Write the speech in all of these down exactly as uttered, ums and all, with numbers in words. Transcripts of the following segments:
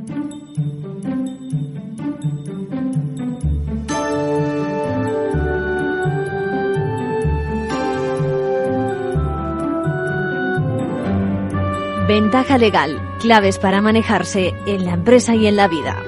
Ventaja legal, claves para manejarse en la empresa y en la vida.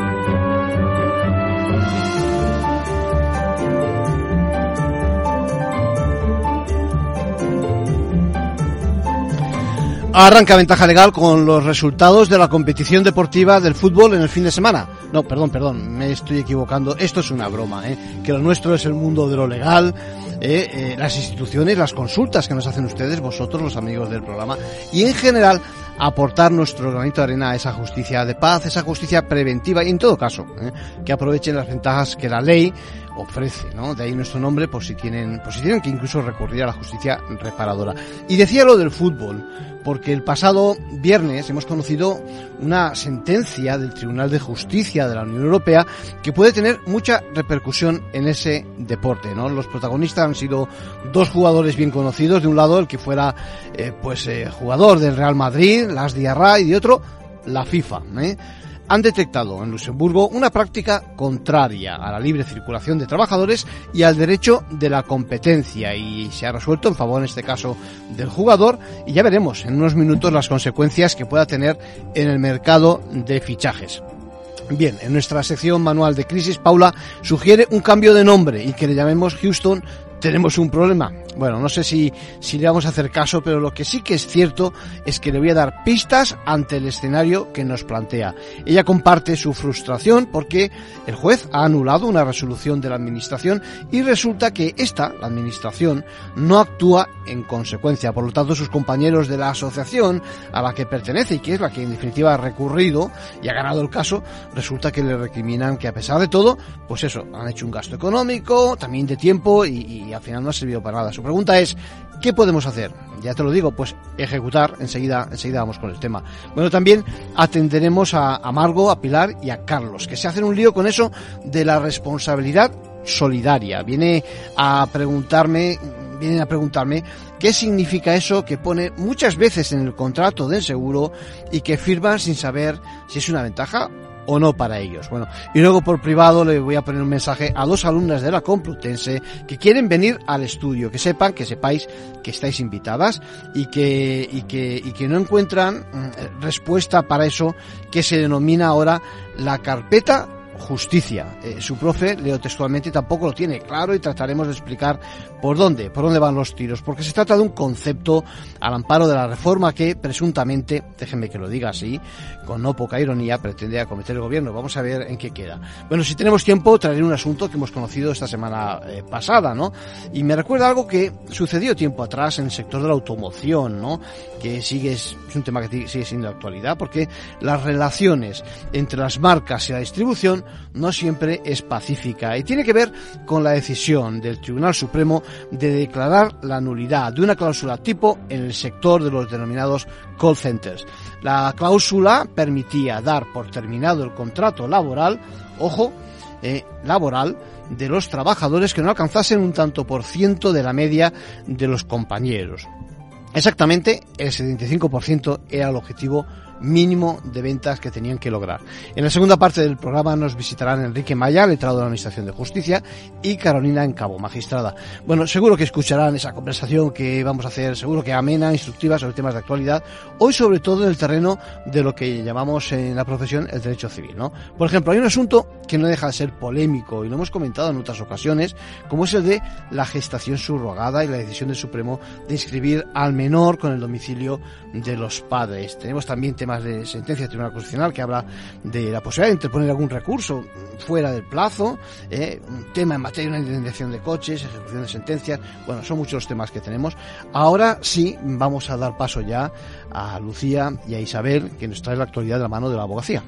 Arranca Ventaja Legal con los resultados de la competición deportiva del fútbol en el fin de semana. No, perdón, perdón, me estoy equivocando. Esto es una broma, ¿eh? Que lo nuestro es el mundo de lo legal, eh, eh, las instituciones, las consultas que nos hacen ustedes, vosotros, los amigos del programa, y en general aportar nuestro granito de arena a esa justicia de paz, esa justicia preventiva y en todo caso, ¿eh? que aprovechen las ventajas que la ley ofrece, ¿no? De ahí nuestro nombre, por si tienen, por si tienen que incluso recurrir a la justicia reparadora. Y decía lo del fútbol, porque el pasado viernes hemos conocido una sentencia del Tribunal de Justicia de la Unión Europea que puede tener mucha repercusión en ese deporte, ¿no? Los protagonistas han sido dos jugadores bien conocidos, de un lado el que fuera eh, pues eh, jugador del Real Madrid, Las Diarra, y de otro la FIFA, ¿eh? Han detectado en Luxemburgo una práctica contraria a la libre circulación de trabajadores y al derecho de la competencia, y se ha resuelto en favor, en este caso, del jugador, y ya veremos en unos minutos las consecuencias que pueda tener en el mercado de fichajes. Bien, en nuestra sección Manual de Crisis, Paula sugiere un cambio de nombre y que le llamemos Houston, tenemos un problema. Bueno, no sé si, si le vamos a hacer caso, pero lo que sí que es cierto es que le voy a dar pistas ante el escenario que nos plantea. Ella comparte su frustración porque el juez ha anulado una resolución de la administración y resulta que esta, la administración, no actúa en consecuencia. Por lo tanto, sus compañeros de la asociación a la que pertenece y que es la que en definitiva ha recurrido y ha ganado el caso, resulta que le recriminan que a pesar de todo, pues eso, han hecho un gasto económico, también de tiempo y, y al final no ha servido para nada. Su pregunta es, ¿qué podemos hacer? Ya te lo digo, pues ejecutar, enseguida, enseguida vamos con el tema. Bueno, también atenderemos a, a Margo, a Pilar y a Carlos, que se hacen un lío con eso de la responsabilidad solidaria. Viene a preguntarme, vienen a preguntarme qué significa eso que pone muchas veces en el contrato del seguro y que firman sin saber si es una ventaja o no para ellos. Bueno, y luego por privado le voy a poner un mensaje a dos alumnas de la Complutense que quieren venir al estudio, que sepan, que sepáis que estáis invitadas y que y que y que no encuentran respuesta para eso que se denomina ahora la carpeta justicia. Eh, su profe, leo textualmente, tampoco lo tiene claro y trataremos de explicar por dónde, por dónde van los tiros, porque se trata de un concepto al amparo de la reforma que presuntamente, déjenme que lo diga así, con no poca ironía, pretende acometer el gobierno. Vamos a ver en qué queda. Bueno, si tenemos tiempo, traeré un asunto que hemos conocido esta semana eh, pasada, ¿no? Y me recuerda algo que sucedió tiempo atrás en el sector de la automoción, ¿no? Que sigue, es un tema que sigue siendo de actualidad, porque las relaciones entre las marcas y la distribución no siempre es pacífica y tiene que ver con la decisión del Tribunal Supremo de declarar la nulidad de una cláusula tipo en el sector de los denominados call centers. La cláusula permitía dar por terminado el contrato laboral, ojo, eh, laboral, de los trabajadores que no alcanzasen un tanto por ciento de la media de los compañeros. Exactamente el setenta y cinco por ciento era el objetivo mínimo de ventas que tenían que lograr. En la segunda parte del programa nos visitarán Enrique Maya, letrado de la Administración de Justicia, y Carolina Encabo, magistrada. Bueno, seguro que escucharán esa conversación que vamos a hacer, seguro que amena, instructiva, sobre temas de actualidad, hoy sobre todo en el terreno de lo que llamamos en la profesión el derecho civil, ¿no? Por ejemplo, hay un asunto que no deja de ser polémico, y lo hemos comentado en otras ocasiones, como es el de la gestación subrogada y la decisión del Supremo de inscribir al menor con el domicilio de los padres. Tenemos también temas de sentencia del Tribunal Constitucional que habla de la posibilidad de interponer algún recurso fuera del plazo, eh, un tema en materia de una indemnización de coches, ejecución de sentencias. Bueno, son muchos los temas que tenemos. Ahora sí vamos a dar paso ya a Lucía y a Isabel, que nos trae la actualidad de la mano de la abogacía.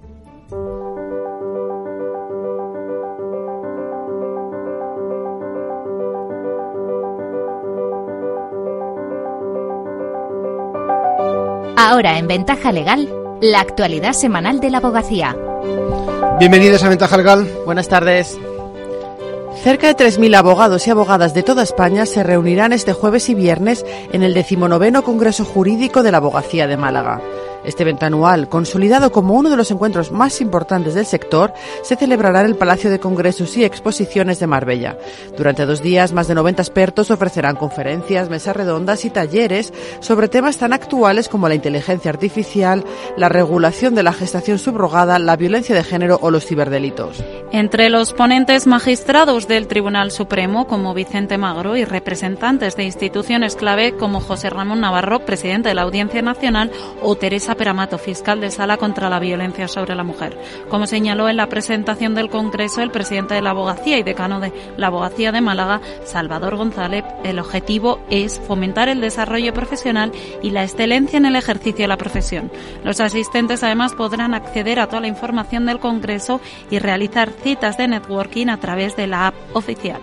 Ahora en Ventaja Legal, la actualidad semanal de la abogacía. Bienvenidos a Ventaja Legal. Buenas tardes. Cerca de tres mil abogados y abogadas de toda España se reunirán este jueves y viernes en el decimonoveno Congreso Jurídico de la Abogacía de Málaga. Este evento anual, consolidado como uno de los encuentros más importantes del sector, se celebrará en el Palacio de Congresos y Exposiciones de Marbella. Durante dos días, más de noventa expertos ofrecerán conferencias, mesas redondas y talleres sobre temas tan actuales como la inteligencia artificial, la regulación de la gestación subrogada, la violencia de género o los ciberdelitos. Entre los ponentes magistrados del Tribunal Supremo, como Vicente Magro, y representantes de instituciones clave como José Ramón Navarro, presidente de la Audiencia Nacional, o Teresa Peramato, fiscal de Sala contra la Violencia sobre la Mujer. Como señaló en la presentación del Congreso el presidente de la Abogacía y decano de la Abogacía de Málaga, Salvador González, el objetivo es fomentar el desarrollo profesional y la excelencia en el ejercicio de la profesión. Los asistentes además podrán acceder a toda la información del Congreso y realizar citas de networking a través de la app oficial.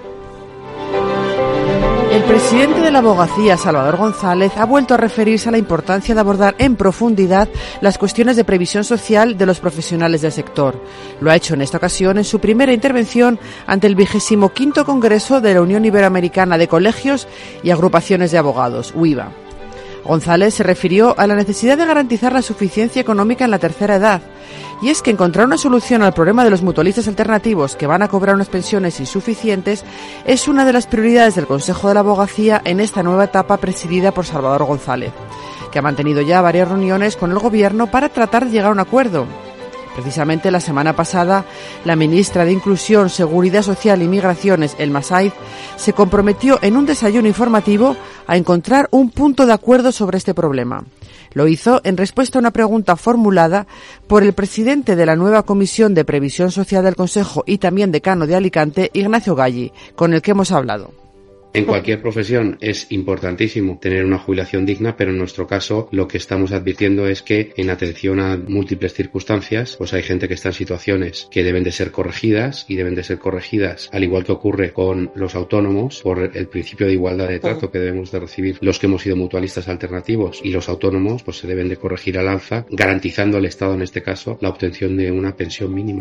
El presidente de la Abogacía, Salvador González, ha vuelto a referirse a la importancia de abordar en profundidad las cuestiones de previsión social de los profesionales del sector. Lo ha hecho en esta ocasión en su primera intervención ante el vigésimo quinto Congreso de la Unión Iberoamericana de Colegios y Agrupaciones de Abogados, U I B A. González se refirió a la necesidad de garantizar la suficiencia económica en la tercera edad. Y es que encontrar una solución al problema de los mutualistas alternativos que van a cobrar unas pensiones insuficientes es una de las prioridades del Consejo de la Abogacía en esta nueva etapa presidida por Salvador González, que ha mantenido ya varias reuniones con el Gobierno para tratar de llegar a un acuerdo. Precisamente la semana pasada, la ministra de Inclusión, Seguridad Social y Migraciones, Elma Saiz, se comprometió en un desayuno informativo a encontrar un punto de acuerdo sobre este problema. Lo hizo en respuesta a una pregunta formulada por el presidente de la nueva Comisión de Previsión Social del Consejo y también decano de Alicante, Ignacio Galli, con el que hemos hablado. En cualquier profesión es importantísimo tener una jubilación digna, pero en nuestro caso lo que estamos advirtiendo es que en atención a múltiples circunstancias, pues hay gente que está en situaciones que deben de ser corregidas y deben de ser corregidas, al igual que ocurre con los autónomos, por el principio de igualdad de trato que debemos de recibir los que hemos sido mutualistas alternativos, y los autónomos pues se deben de corregir al alza, garantizando al Estado en este caso la obtención de una pensión mínima.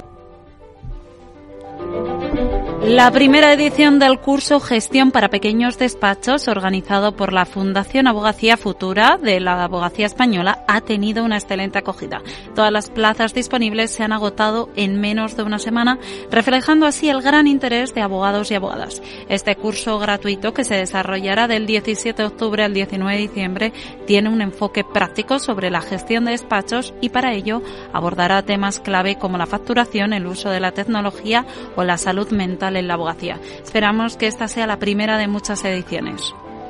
La primera edición del curso Gestión para Pequeños Despachos, organizado por la Fundación Abogacía Futura de la Abogacía Española, ha tenido una excelente acogida. Todas las plazas disponibles se han agotado en menos de una semana, reflejando así el gran interés de abogados y abogadas. Este curso gratuito, que se desarrollará del diecisiete de octubre al diecinueve de diciembre, tiene un enfoque práctico sobre la gestión de despachos y para ello abordará temas clave como la facturación, el uso de la tecnología o la salud mental en la abogacía. Esperamos que esta sea la primera de muchas ediciones.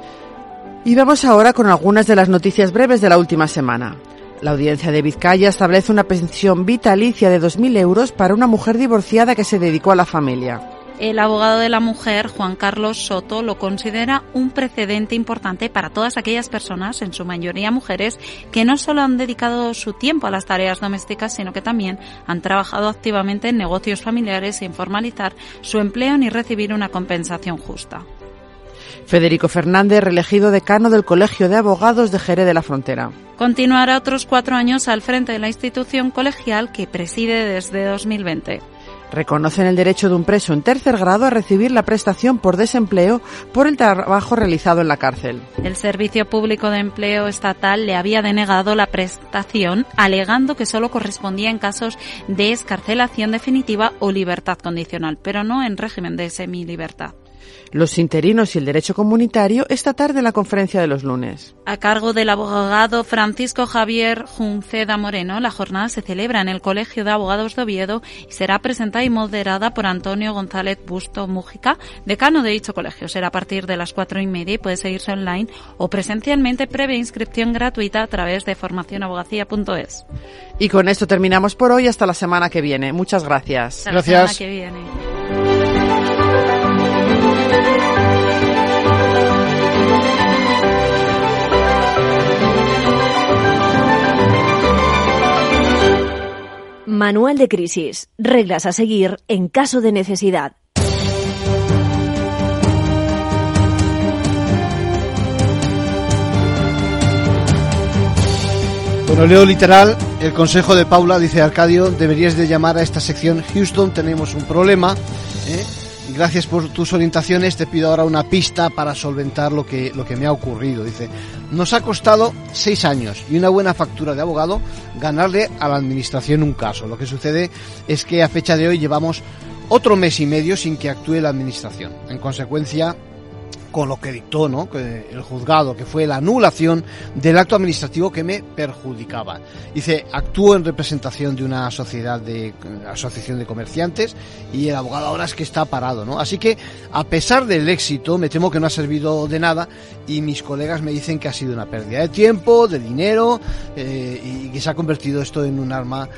Y vamos ahora con algunas de las noticias breves de la última semana. La Audiencia de Vizcaya establece una pensión vitalicia de dos mil euros para una mujer divorciada que se dedicó a la familia. El abogado de la mujer, Juan Carlos Soto, lo considera un precedente importante para todas aquellas personas, en su mayoría mujeres, que no solo han dedicado su tiempo a las tareas domésticas, sino que también han trabajado activamente en negocios familiares sin formalizar su empleo ni recibir una compensación justa. Federico Fernández, reelegido decano del Colegio de Abogados de Jerez de la Frontera. Continuará otros cuatro años al frente de la institución colegial que preside desde dos mil veinte. Reconocen el derecho de un preso en tercer grado a recibir la prestación por desempleo por el trabajo realizado en la cárcel. El Servicio Público de Empleo Estatal le había denegado la prestación, alegando que solo correspondía en casos de excarcelación definitiva o libertad condicional, pero no en régimen de semilibertad. Los interinos y el derecho comunitario esta tarde en la conferencia de los lunes. A cargo del abogado Francisco Javier Junceda Moreno, la jornada se celebra en el Colegio de Abogados de Oviedo y será presentada y moderada por Antonio González Busto Mújica, decano de dicho colegio. Será a partir de las cuatro y media y puede seguirse online o presencialmente previa inscripción gratuita a través de formación abogacía punto es. Y con esto terminamos por hoy, hasta la semana que viene. Muchas gracias. Hasta la semana que viene. Manual de crisis. Reglas a seguir en caso de necesidad. Bueno, leo literal, el consejo de Paula, dice Arcadio, deberías de llamar a esta sección Houston, tenemos un problema, ¿eh? gracias por tus orientaciones, te pido ahora una pista para solventar lo que, lo que me ha ocurrido. Dice, nos ha costado seis años y una buena factura de abogado ganarle a la administración un caso. Lo que sucede es que a fecha de hoy llevamos otro mes y medio sin que actúe la administración. En consecuencia, con lo que dictó, ¿no?, que el juzgado, que fue la anulación del acto administrativo que me perjudicaba. Dice, actúo en representación de una sociedad de asociación de comerciantes y el abogado ahora es que está parado, ¿no? Así que, a pesar del éxito, me temo que no ha servido de nada y mis colegas me dicen que ha sido una pérdida de tiempo, de dinero eh, y que se ha convertido esto en un arma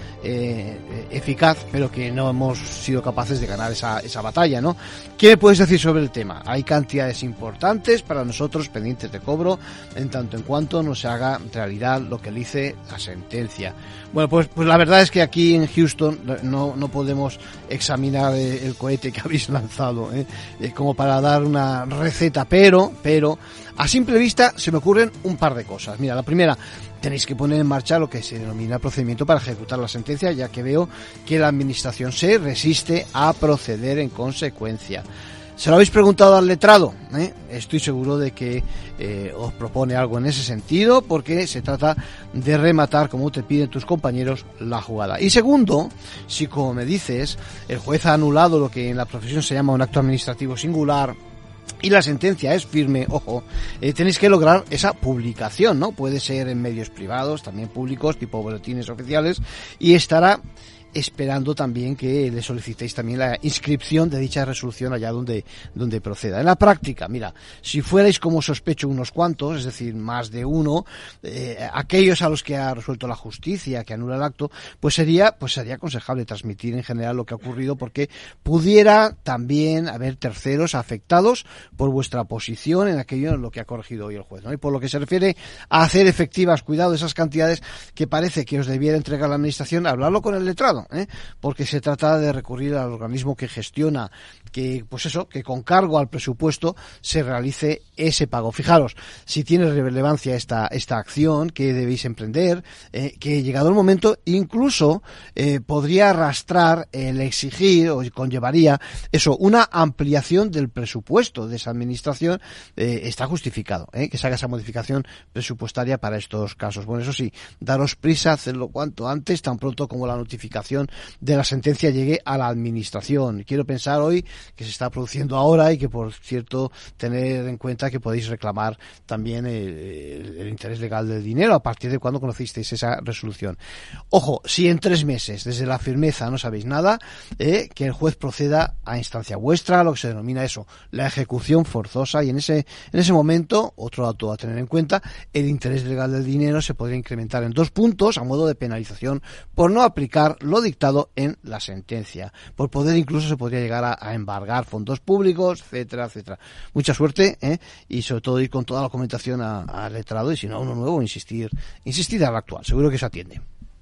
eh, eficaz, pero que no hemos sido capaces de ganar esa, esa batalla, ¿no? ¿Qué me puedes decir sobre el tema? Hay cantidades importantes importantes para nosotros pendientes de cobro en tanto en cuanto no se haga realidad lo que dice la sentencia. Bueno, pues pues la verdad es que aquí en Houston no no podemos examinar el cohete que habéis lanzado ¿eh? Eh, como para dar una receta, pero pero a simple vista se me ocurren un par de cosas. Mira, la primera, tenéis que poner en marcha lo que se denomina procedimiento para ejecutar la sentencia, ya que veo que la administración se resiste a proceder en consecuencia. ¿Se lo habéis preguntado al letrado? ¿Eh? Estoy seguro de que eh, os propone algo en ese sentido, porque se trata de rematar, como te piden tus compañeros, la jugada. Y segundo, si como me dices, el juez ha anulado lo que en la profesión se llama un acto administrativo singular, y la sentencia es firme, ojo, eh, tenéis que lograr esa publicación, ¿no? Puede ser en medios privados, también públicos, tipo boletines oficiales, y estará esperando también que le solicitéis también la inscripción de dicha resolución allá donde, donde proceda. En la práctica, mira, si fuerais como sospecho unos cuantos, es decir, más de uno, eh, aquellos a los que ha resuelto la justicia, que anula el acto, pues sería, pues sería aconsejable transmitir en general lo que ha ocurrido, porque pudiera también haber terceros afectados por vuestra posición en aquello en lo que ha corregido hoy el juez, ¿no? Y por lo que se refiere a hacer efectivas, cuidado, esas cantidades que parece que os debiera entregar la administración, hablarlo con el letrado, ¿eh? Porque se trata de recurrir al organismo que gestiona, que pues eso, que con cargo al presupuesto se realice ese pago. Fijaros, si tiene relevancia esta esta acción que debéis emprender, eh, que llegado el momento incluso eh, podría arrastrar el exigir o conllevaría eso, una ampliación del presupuesto de esa administración, eh, está justificado, eh, que se haga esa modificación presupuestaria para estos casos. Bueno, eso sí, daros prisa, hacerlo cuanto antes, tan pronto como la notificación de la sentencia llegue a la administración. Quiero pensar hoy que se está produciendo ahora y que, por cierto, tener en cuenta que podéis reclamar también el, el, el interés legal del dinero a partir de cuando conocisteis esa resolución. Ojo, si en tres meses desde la firmeza no sabéis nada, eh, que el juez proceda a instancia vuestra, lo que se denomina eso, la ejecución forzosa, y en ese en ese momento, otro dato a tener en cuenta, el interés legal del dinero se podría incrementar en dos puntos a modo de penalización por no aplicar lo dictado en la sentencia. Por poder incluso se podría llegar a, a embargar fondos públicos, etcétera, etcétera. Mucha suerte, ¿eh? Y sobre todo ir con toda la documentación al letrado, y si no a uno nuevo, insistir, insistir al actual. Seguro que se atiende.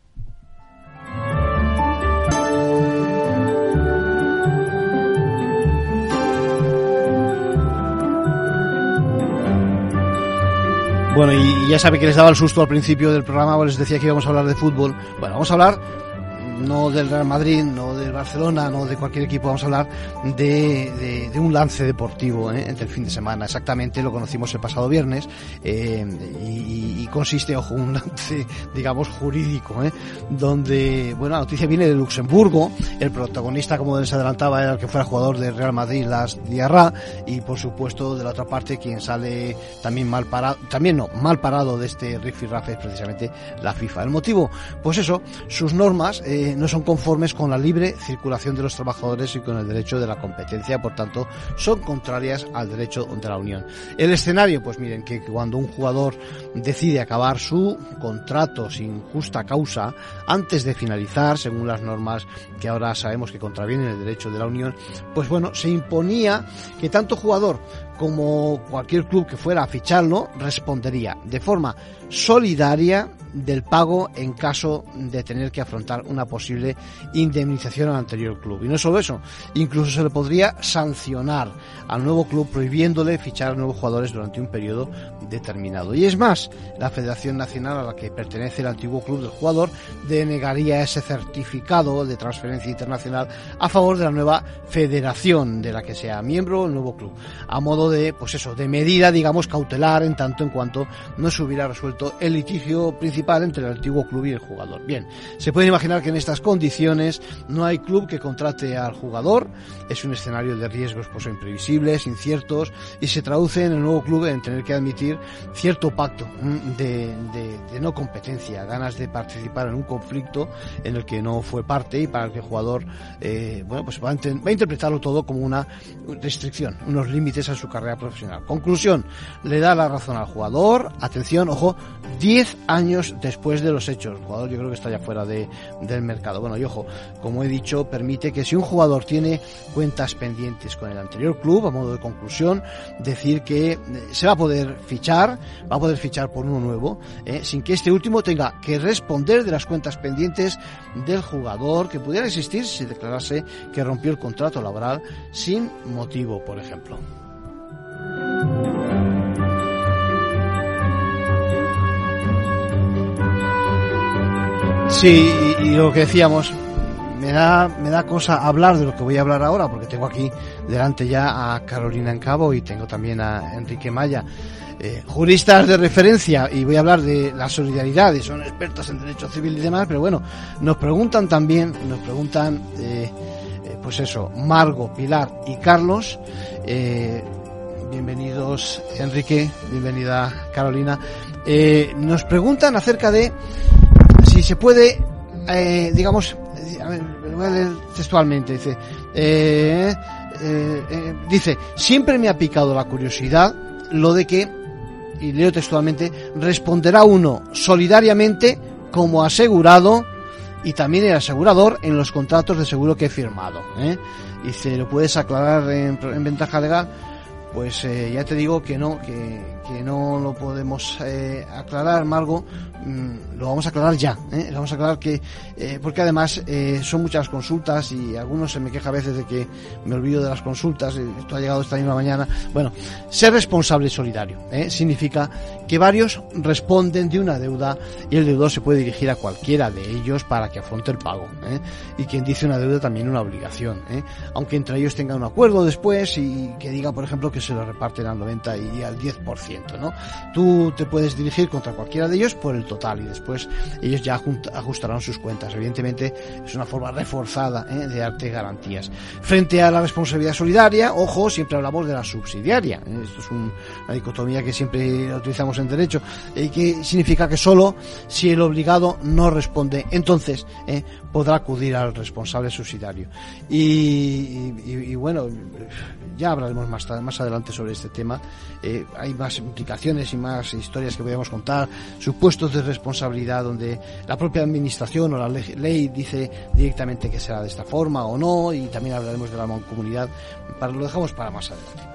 Bueno, y ya sabe que les daba el susto al principio del programa, les decía que íbamos a hablar de fútbol. Bueno, vamos a hablar no del Real Madrid, no del Barcelona, no de cualquier equipo, vamos a hablar de, de, de un lance deportivo, ¿eh? Del fin de semana. Exactamente, lo conocimos el pasado viernes, eh, y, y consiste, ojo, un lance, digamos, jurídico, ¿eh? Donde, bueno, la noticia viene de Luxemburgo, el protagonista, como les adelantaba, era el que fuera jugador del Real Madrid, Lars Diarra, y por supuesto, de la otra parte, quien sale también mal parado, también no, mal parado de este rifirrafe es precisamente la FIFA. El motivo, pues eso, sus normas, eh, no son conformes con la libre circulación de los trabajadores y con el derecho de la competencia, por tanto son contrarias al derecho de la Unión. El escenario, pues miren, que cuando un jugador decide acabar su contrato sin justa causa antes de finalizar, según las normas que ahora sabemos que contravienen el derecho de la Unión, pues bueno, se imponía que tanto jugador como cualquier club que fuera a ficharlo respondería de forma solidaria del pago en caso de tener que afrontar una posible indemnización al anterior club. Y no solo eso, incluso se le podría sancionar al nuevo club prohibiéndole fichar a nuevos jugadores durante un periodo determinado. Y es más, la Federación Nacional a la que pertenece el antiguo club del jugador denegaría ese certificado de transferencia internacional a favor de la nueva federación de la que sea miembro el nuevo club, a modo de, pues eso, de medida, digamos, cautelar en tanto en cuanto no se hubiera resuelto el litigio principal entre el antiguo club y el jugador. Bien, se puede imaginar que en estas condiciones no hay club que contrate al jugador, es un escenario de riesgos pues imprevisibles, inciertos, y se traduce en el nuevo club en tener que admitir cierto pacto de, de, de no competencia, ganas de participar en un conflicto en el que no fue parte y para el que el jugador eh, bueno pues va a, va a interpretarlo todo como una restricción, unos límites a su carrera profesional. Conclusión, le da la razón al jugador, atención, ojo, diez años después de los hechos. El jugador yo creo que está ya fuera de, del mercado. Bueno, y ojo, como he dicho, permite que si un jugador tiene cuentas pendientes con el anterior club, a modo de conclusión, decir que se va a poder fichar, va a poder fichar por uno nuevo, eh, sin que este último tenga que responder de las cuentas pendientes del jugador que pudiera existir si se declarase que rompió el contrato laboral sin motivo, por ejemplo. Sí, y, y lo que decíamos, me da me da cosa hablar de lo que voy a hablar ahora, porque tengo aquí delante ya a Carolina Encabo y tengo también a Enrique Maya, eh, juristas de referencia, y voy a hablar de la solidaridad, y son expertos en derecho civil y demás, pero bueno, nos preguntan también, nos preguntan, eh, eh, pues eso, Margo, Pilar y Carlos, eh, bienvenidos Enrique, bienvenida Carolina, eh, nos preguntan acerca de si se puede, eh, digamos, a ver, lo voy a leer textualmente, dice, eh, eh, eh, dice, siempre me ha picado la curiosidad lo de que, y leo textualmente, responderá uno solidariamente como asegurado y también el asegurador en los contratos de seguro que he firmado, ¿eh? Dice, ¿lo puedes aclarar en, en ventaja legal? Pues eh, ya te digo que no, que, que no lo podemos eh, aclarar, Margo, mm, lo vamos a aclarar ya, ¿eh? Lo vamos a aclarar que, eh, porque además eh, son muchas consultas y algunos se me queja a veces de que me olvido de las consultas, esto ha llegado esta misma mañana. Bueno, ser responsable solidario, ¿eh? Significa que varios responden de una deuda y el deudor se puede dirigir a cualquiera de ellos para que afronte el pago, ¿eh? Y quien dice una deuda también una obligación, ¿eh? Aunque entre ellos tengan un acuerdo después y que diga, por ejemplo, que se lo reparten al noventa y al diez por ciento, ¿no? Tú te puedes dirigir contra cualquiera de ellos por el total y después ellos ya ajustarán sus cuentas. Evidentemente es una forma reforzada, ¿eh? de darte garantías. Frente a la responsabilidad solidaria, ojo, siempre hablamos de la subsidiaria, ¿eh? Esto es un, una dicotomía que siempre utilizamos en derecho, y que significa que solo si el obligado no responde, entonces ¿eh? podrá acudir al responsable subsidiario. Y, y, y bueno, ya hablaremos más, más adelante sobre este tema. Eh, hay más implicaciones y más historias que podríamos contar, supuestos de responsabilidad donde la propia administración o la ley, ley dice directamente que será de esta forma o no, y también hablaremos de la mancomunidad, para, lo dejamos para más adelante.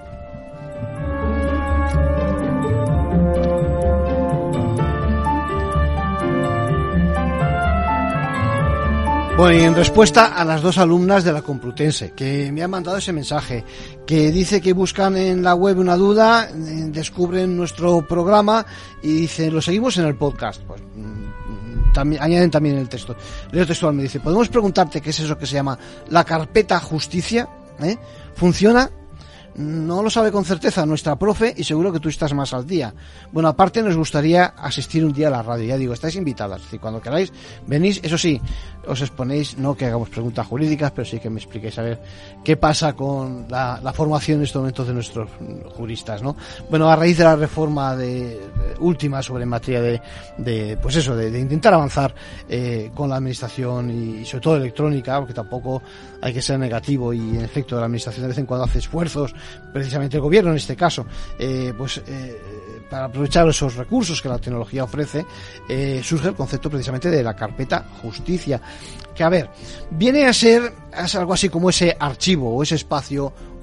Bueno, y en respuesta a las dos alumnas de la Complutense que me han mandado ese mensaje, que dice que buscan en la web una duda, descubren nuestro programa y dicen, lo seguimos en el podcast, pues también, añaden también en el texto, leo textual, me dice, ¿podemos preguntarte qué es eso que se llama la carpeta justicia? ¿Eh? ¿Funciona? No lo sabe con certeza nuestra profe y seguro que tú estás más al día. Bueno, aparte nos gustaría asistir un día a la radio. Ya digo, estáis invitadas. Es decir, cuando queráis, venís. Eso sí, os exponéis, no que hagamos preguntas jurídicas, pero sí que me expliquéis a ver qué pasa con la, la formación en estos momentos de nuestros juristas, ¿no? Bueno, a raíz de la reforma de, de última sobre materia de, de pues eso, de, de intentar avanzar eh, con la administración y, y sobre todo electrónica, porque tampoco hay que ser negativo, y en efecto la administración de vez en cuando hace esfuerzos, precisamente el gobierno en este caso, eh, pues eh, para aprovechar esos recursos que la tecnología ofrece, eh, surge el concepto precisamente de la carpeta justicia, que a ver, viene a ser es algo así como ese archivo o ese espacio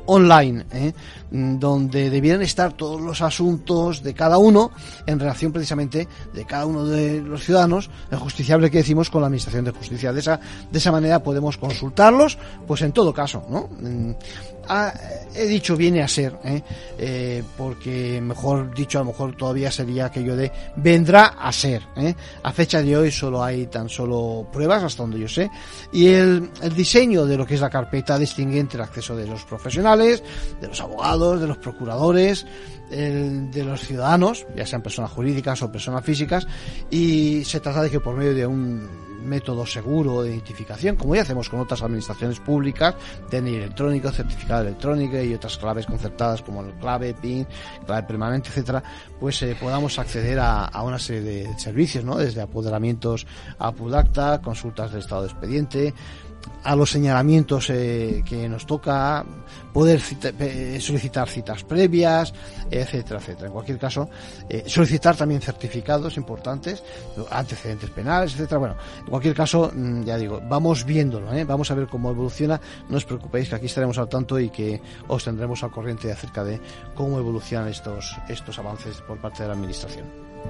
online, ¿eh? donde debieran estar todos los asuntos de cada uno en relación precisamente de cada uno de los ciudadanos, el justiciable que decimos, con la Administración de Justicia. De esa, de esa manera podemos consultarlos, pues en todo caso, ¿no? Ah, he dicho viene a ser, ¿eh? Eh, porque mejor dicho, a lo mejor todavía sería aquello de vendrá a ser, ¿eh? A fecha de hoy solo hay tan solo pruebas, hasta donde yo sé, y el, el diseño de lo que es la carpeta distingue entre el acceso de los profesionales, de los abogados, de los procuradores, el, de los ciudadanos, ya sean personas jurídicas o personas físicas, y se trata de que por medio de un método seguro de identificación, como ya hacemos con otras administraciones públicas, D N I electrónico, certificado electrónico y otras claves concertadas como el clave, PIN, clave permanente, etcétera, pues eh, podamos acceder a, a una serie de servicios, ¿no? Desde apoderamientos a Pudacta, consultas del estado de expediente, a los señalamientos eh, que nos toca, poder cita, eh, solicitar citas previas, etcétera, etcétera. En cualquier caso, eh, solicitar también certificados importantes, antecedentes penales, etcétera. Bueno, en cualquier caso, ya digo, vamos viéndolo, ¿eh? Vamos a ver cómo evoluciona. No os preocupéis, que aquí estaremos al tanto y que os tendremos al corriente acerca de cómo evolucionan estos, estos avances por parte de la Administración.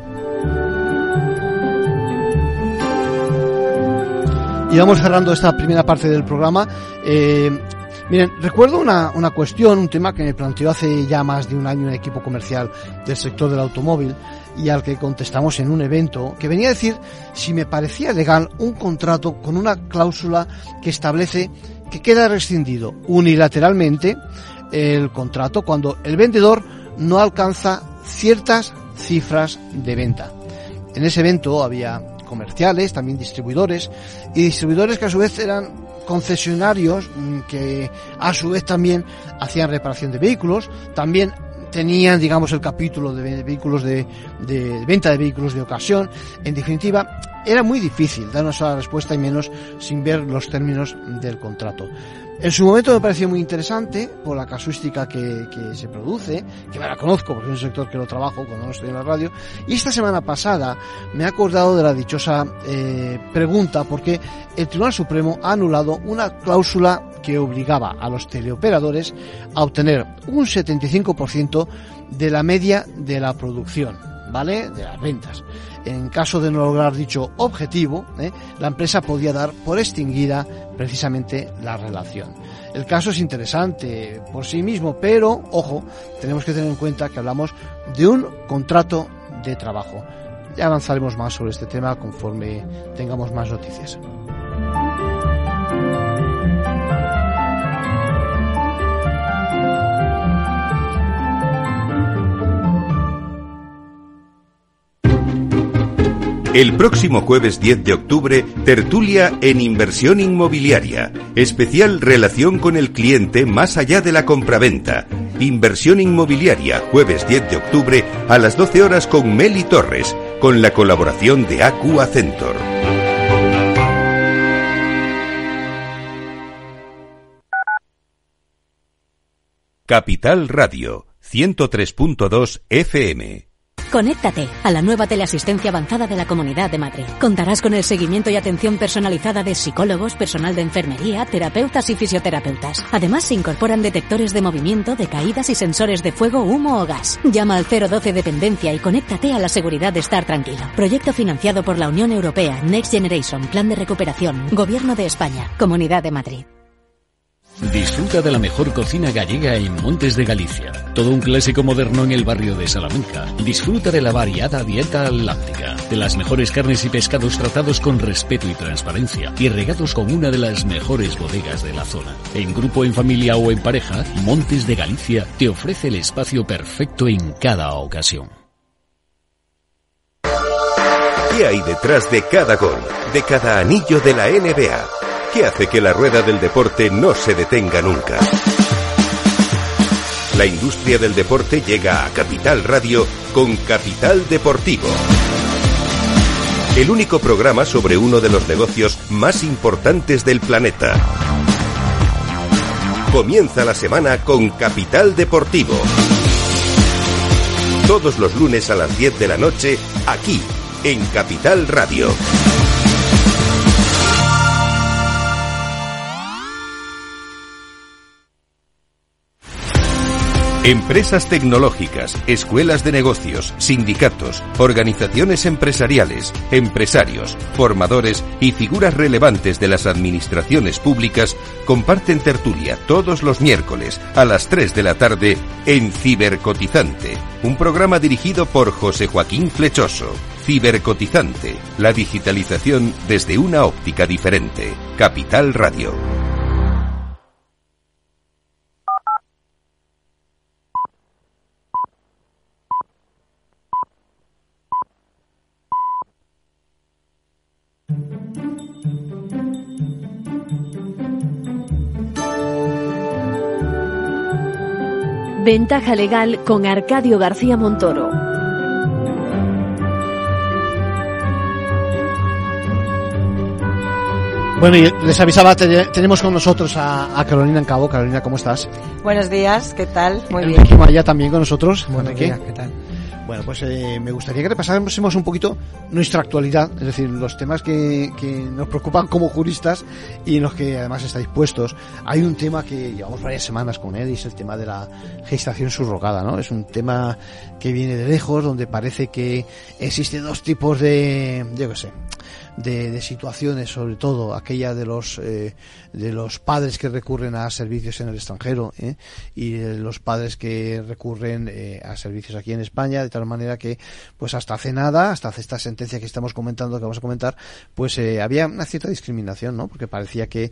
Y vamos cerrando esta primera parte del programa. Eh, miren, recuerdo una, una cuestión, un tema que me planteó hace ya más de un año un equipo comercial del sector del automóvil y al que contestamos en un evento, que venía a decir si me parecía legal un contrato con una cláusula que establece que queda rescindido unilateralmente el contrato cuando el vendedor no alcanza ciertas cifras de venta. En ese evento había comerciales, también distribuidores, y distribuidores que a su vez eran concesionarios que a su vez también hacían reparación de vehículos, también tenían, digamos, el capítulo de vehículos de, de venta de vehículos de ocasión. En definitiva, era muy difícil dar una sola respuesta y menos sin ver los términos del contrato. En su momento me pareció muy interesante por la casuística que, que se produce, que me la conozco porque es un sector que lo trabajo cuando no estoy en la radio, y esta semana pasada me he acordado de la dichosa eh, pregunta porque el Tribunal Supremo ha anulado una cláusula que obligaba a los teleoperadores a obtener un setenta y cinco por ciento de la media de la producción, ¿vale?, de las ventas. En caso de no lograr dicho objetivo, ¿eh? la empresa podía dar por extinguida precisamente la relación. El caso es interesante por sí mismo, pero, ojo, tenemos que tener en cuenta que hablamos de un contrato de trabajo. Ya avanzaremos más sobre este tema conforme tengamos más noticias. El próximo jueves diez de octubre, tertulia en inversión inmobiliaria. Especial relación con el cliente más allá de la compraventa. Inversión inmobiliaria, jueves diez de octubre a las doce horas con Meli Torres, con la colaboración de A Q Accentor. Capital Radio, ciento tres punto dos F M. Conéctate a la nueva teleasistencia avanzada de la Comunidad de Madrid. Contarás con el seguimiento y atención personalizada de psicólogos, personal de enfermería, terapeutas y fisioterapeutas. Además, se incorporan detectores de movimiento, de caídas y sensores de fuego, humo o gas. Llama al cero doce Dependencia y conéctate a la seguridad de estar tranquilo. Proyecto financiado por la Unión Europea, Next Generation, Plan de Recuperación, Gobierno de España, Comunidad de Madrid. Disfruta de la mejor cocina gallega en Montes de Galicia. Todo un clásico moderno en el barrio de Salamanca. Disfruta de la variada dieta atlántica, de las mejores carnes y pescados tratados con respeto y transparencia y regados con una de las mejores bodegas de la zona. En grupo, en familia o en pareja, Montes de Galicia te ofrece el espacio perfecto en cada ocasión. ¿Qué hay detrás de cada gol, de cada anillo de la N B A? ¿Qué hace que la rueda del deporte no se detenga nunca? La industria del deporte llega a Capital Radio con Capital Deportivo. El único programa sobre uno de los negocios más importantes del planeta. Comienza la semana con Capital Deportivo. Todos los lunes a las diez de la noche, aquí, en Capital Radio. Empresas tecnológicas, escuelas de negocios, sindicatos, organizaciones empresariales, empresarios, formadores y figuras relevantes de las administraciones públicas comparten tertulia todos los miércoles a las tres de la tarde en Cibercotizante, un programa dirigido por José Joaquín Flechoso. Cibercotizante, la digitalización desde una óptica diferente. Capital Radio. Ventaja Legal con Arcadio García Montoro. Bueno, y les avisaba, te, tenemos con nosotros a, a Carolina en Cabo. Carolina, ¿cómo estás? Buenos días, ¿qué tal? Muy Enrique bien. Maya también con nosotros. Buenos Enrique. días, ¿qué tal? Bueno, pues eh, me gustaría que repasáramos un poquito nuestra actualidad, es decir, los temas que, que nos preocupan como juristas y en los que además estáis puestos. Hay un tema que llevamos varias semanas con él y es el tema de la gestación subrogada, ¿no? Es un tema que viene de lejos, donde parece que existen dos tipos de, yo qué sé, de, de situaciones, sobre todo aquella de los eh, de los padres que recurren a servicios en el extranjero ¿eh? y de los padres que recurren eh, a servicios aquí en España, de tal manera que pues hasta hace nada, hasta hace esta sentencia que estamos comentando, que vamos a comentar, pues eh, había una cierta discriminación, ¿no? Porque parecía que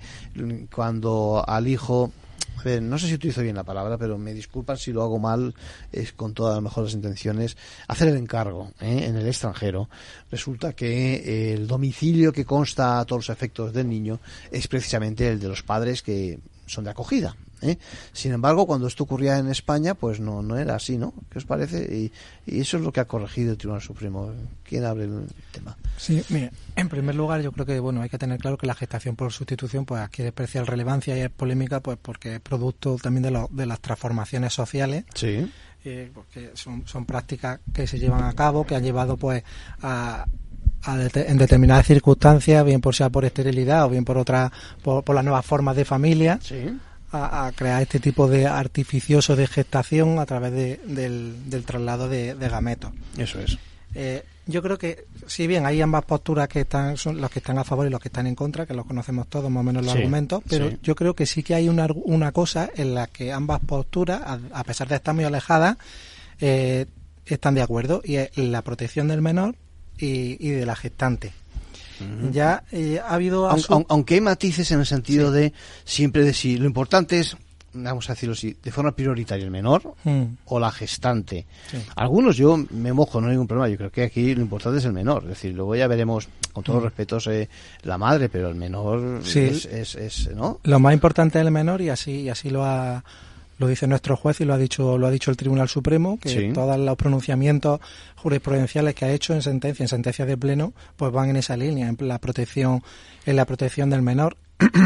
cuando al hijo, a ver, no sé si utilizo bien la palabra, pero me disculpan si lo hago mal, es con todas las mejores intenciones, hacer el encargo ¿eh? en el extranjero, resulta que eh, el domicilio que consta a todos los efectos del niño es precisamente el de los padres que son de acogida. ¿eh? Sin embargo, cuando esto ocurría en España, pues no no era así, ¿no? ¿Qué os parece? Y, y eso es lo que ha corregido el Tribunal Supremo. ¿Quién abre el tema? Sí, mire, en primer lugar yo creo que bueno hay que tener claro que la gestación por sustitución pues adquiere especial relevancia y es polémica pues porque es producto también de, lo, de las transformaciones sociales. Sí. Eh, porque son, son prácticas que se llevan a cabo, que han llevado pues a A de, en determinadas circunstancias, bien por sea por esterilidad o bien por otra por, por las nuevas formas de familia, sí. a, a crear este tipo de artificioso de gestación a través de, del, del traslado de, de gametos. Eso es. Eh, yo creo que, si bien hay ambas posturas que están, son los que están a favor y los que están en contra, que los conocemos todos más o menos los sí, argumentos, pero sí. yo creo que sí que hay una, una cosa en la que ambas posturas, a, a pesar de estar muy alejadas, eh, están de acuerdo, y es la protección del menor y, y de la gestante. Uh-huh. Ya eh, ha habido aunque, asu- aunque hay matices en el sentido sí. de siempre de si lo importante es, vamos a decirlo así, de forma prioritaria el menor mm. o la gestante. Sí. Algunos yo me mojo, no hay ningún problema, yo creo que aquí lo importante es el menor, es decir, luego ya veremos con todos los mm. respetos eh, la madre, pero el menor sí. es, es, es ¿no? Lo más importante es el menor, y así y así lo ha lo dice nuestro juez y lo ha dicho lo ha dicho el Tribunal Supremo, que sí. todos los pronunciamientos jurisprudenciales que ha hecho en sentencia en sentencias de pleno pues van en esa línea, en la protección en la protección del menor.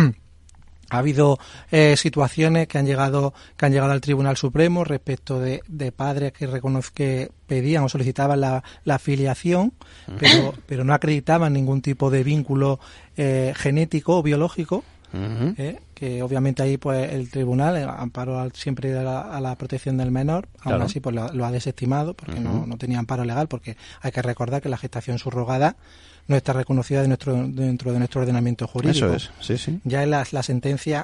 Ha habido eh, situaciones que han llegado que han llegado al Tribunal Supremo respecto de, de padres que reconoc- que pedían o solicitaban la, la filiación, pero pero no acreditaban ningún tipo de vínculo eh, genético o biológico. Uh-huh. Eh, que obviamente ahí pues el tribunal eh, amparo al, siempre a la, a la protección del menor, claro. aún así pues lo, lo ha desestimado porque uh-huh. no, no tenía amparo legal, porque hay que recordar que la gestación subrogada no está reconocida de nuestro, dentro de nuestro ordenamiento jurídico. Eso es, sí, sí. Ya en la, la sentencia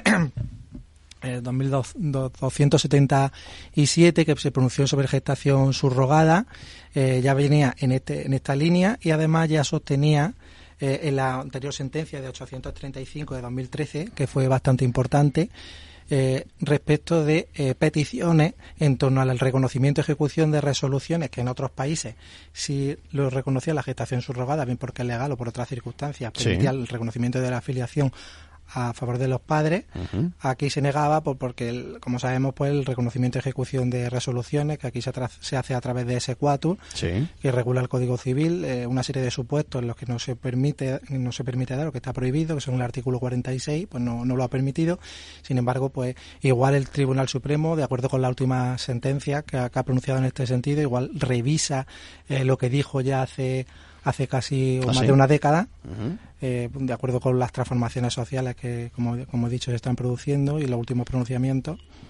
eh, dos mil doscientos setenta y siete que se pronunció sobre gestación subrogada, eh, ya venía en este en esta línea, y además ya sostenía Eh, en la anterior sentencia de ochocientos treinta y cinco de dos mil trece, que fue bastante importante, eh, respecto de eh, peticiones en torno al reconocimiento y ejecución de resoluciones que en otros países si lo reconocía la gestación subrogada, bien porque es legal o por otras circunstancias, permitía sí. el reconocimiento de la afiliación a favor de los padres. Uh-huh. Aquí se negaba por, porque, el, como sabemos, pues el reconocimiento y ejecución de resoluciones, que aquí se, tra- se hace a través de ese quatur, sí. que regula el Código Civil, eh, una serie de supuestos en los que no se permite no se permite dar, o que está prohibido, que según el artículo cuarenta y seis, pues no, no lo ha permitido. Sin embargo, pues igual el Tribunal Supremo, de acuerdo con la última sentencia que ha, que ha pronunciado en este sentido, igual revisa eh, lo que dijo ya hace hace casi o más ¿sí? de una década, uh-huh. eh, de acuerdo con las transformaciones sociales que, como, como he dicho, se están produciendo, y los últimos pronunciamientos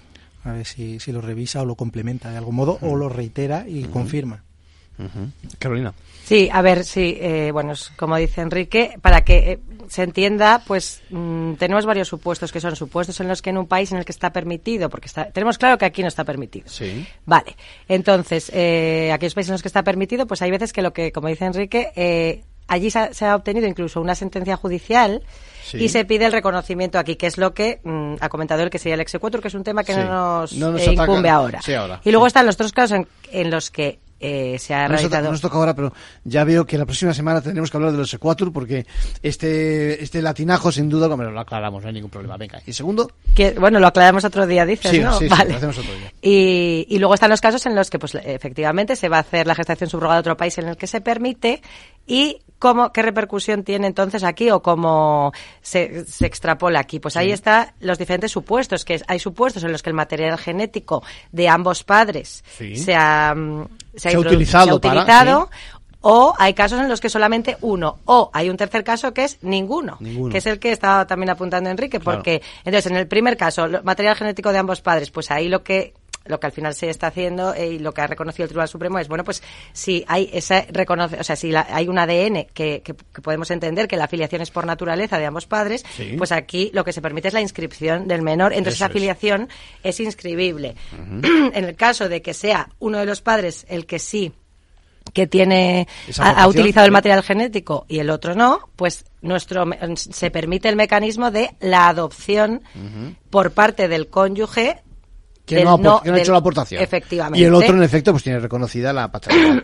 a ver si, si lo revisa o lo complementa de algún modo, uh-huh. o lo reitera y uh-huh. confirma. Uh-huh. Carolina. Sí, a ver, sí, eh, bueno, como dice Enrique, para que eh, se entienda, pues mmm, tenemos varios supuestos, que son supuestos en los que en un país en el que está permitido, porque está, tenemos claro que aquí no está permitido. Sí. Vale, entonces, eh, aquellos países en los que está permitido, pues hay veces que lo que, como dice Enrique, eh, allí se ha, se ha obtenido incluso una sentencia judicial. Sí. Y se pide el reconocimiento aquí, que es lo que mmm, ha comentado él, que sería el exequatur, que es un tema que sí. no nos, no nos eh, incumbe ahora. Sí, ahora. Y luego sí. están los otros casos en, en los que Eh, se ha no realizado. No nos toca ahora, pero ya veo que la próxima semana tendremos que hablar de los exequatur, porque este este latinajo, sin duda, como lo aclaramos, no hay ningún problema. Venga, ¿y segundo? Que, bueno, lo aclaramos otro día, dices, sí, ¿no? Sí, vale. sí, lo hacemos otro día. Y, y luego están los casos en los que, pues, efectivamente, se va a hacer la gestación subrogada de otro país en el que se permite. Y cómo, qué repercusión tiene entonces aquí, o cómo se, se extrapola aquí. Pues sí. Ahí están los diferentes supuestos, que hay supuestos en los que el material genético de ambos padres sí. se ha, se ha, se ha utilizado, se ha utilizado para, sí. O hay casos en los que solamente uno, o hay un tercer caso que es ninguno, ninguno. que es el que estaba también apuntando Enrique, porque claro. entonces en el primer caso, el material genético de ambos padres, pues ahí lo que lo que al final se está haciendo eh, y lo que ha reconocido el Tribunal Supremo es, bueno, pues si hay ese reconoce, o sea, si la, hay un A D N que, que, que podemos entender que la afiliación es por naturaleza de ambos padres, sí. pues aquí lo que se permite es la inscripción del menor, entonces Eso esa afiliación es, es inscribible. Uh-huh. En el caso de que sea uno de los padres el que sí que tiene ha, ha utilizado el material genético y el otro no, pues nuestro se permite el mecanismo de la adopción uh-huh. por parte del cónyuge que no, no, que no ha hecho la aportación. Efectivamente. Y el otro, en efecto, pues tiene reconocida la paternidad.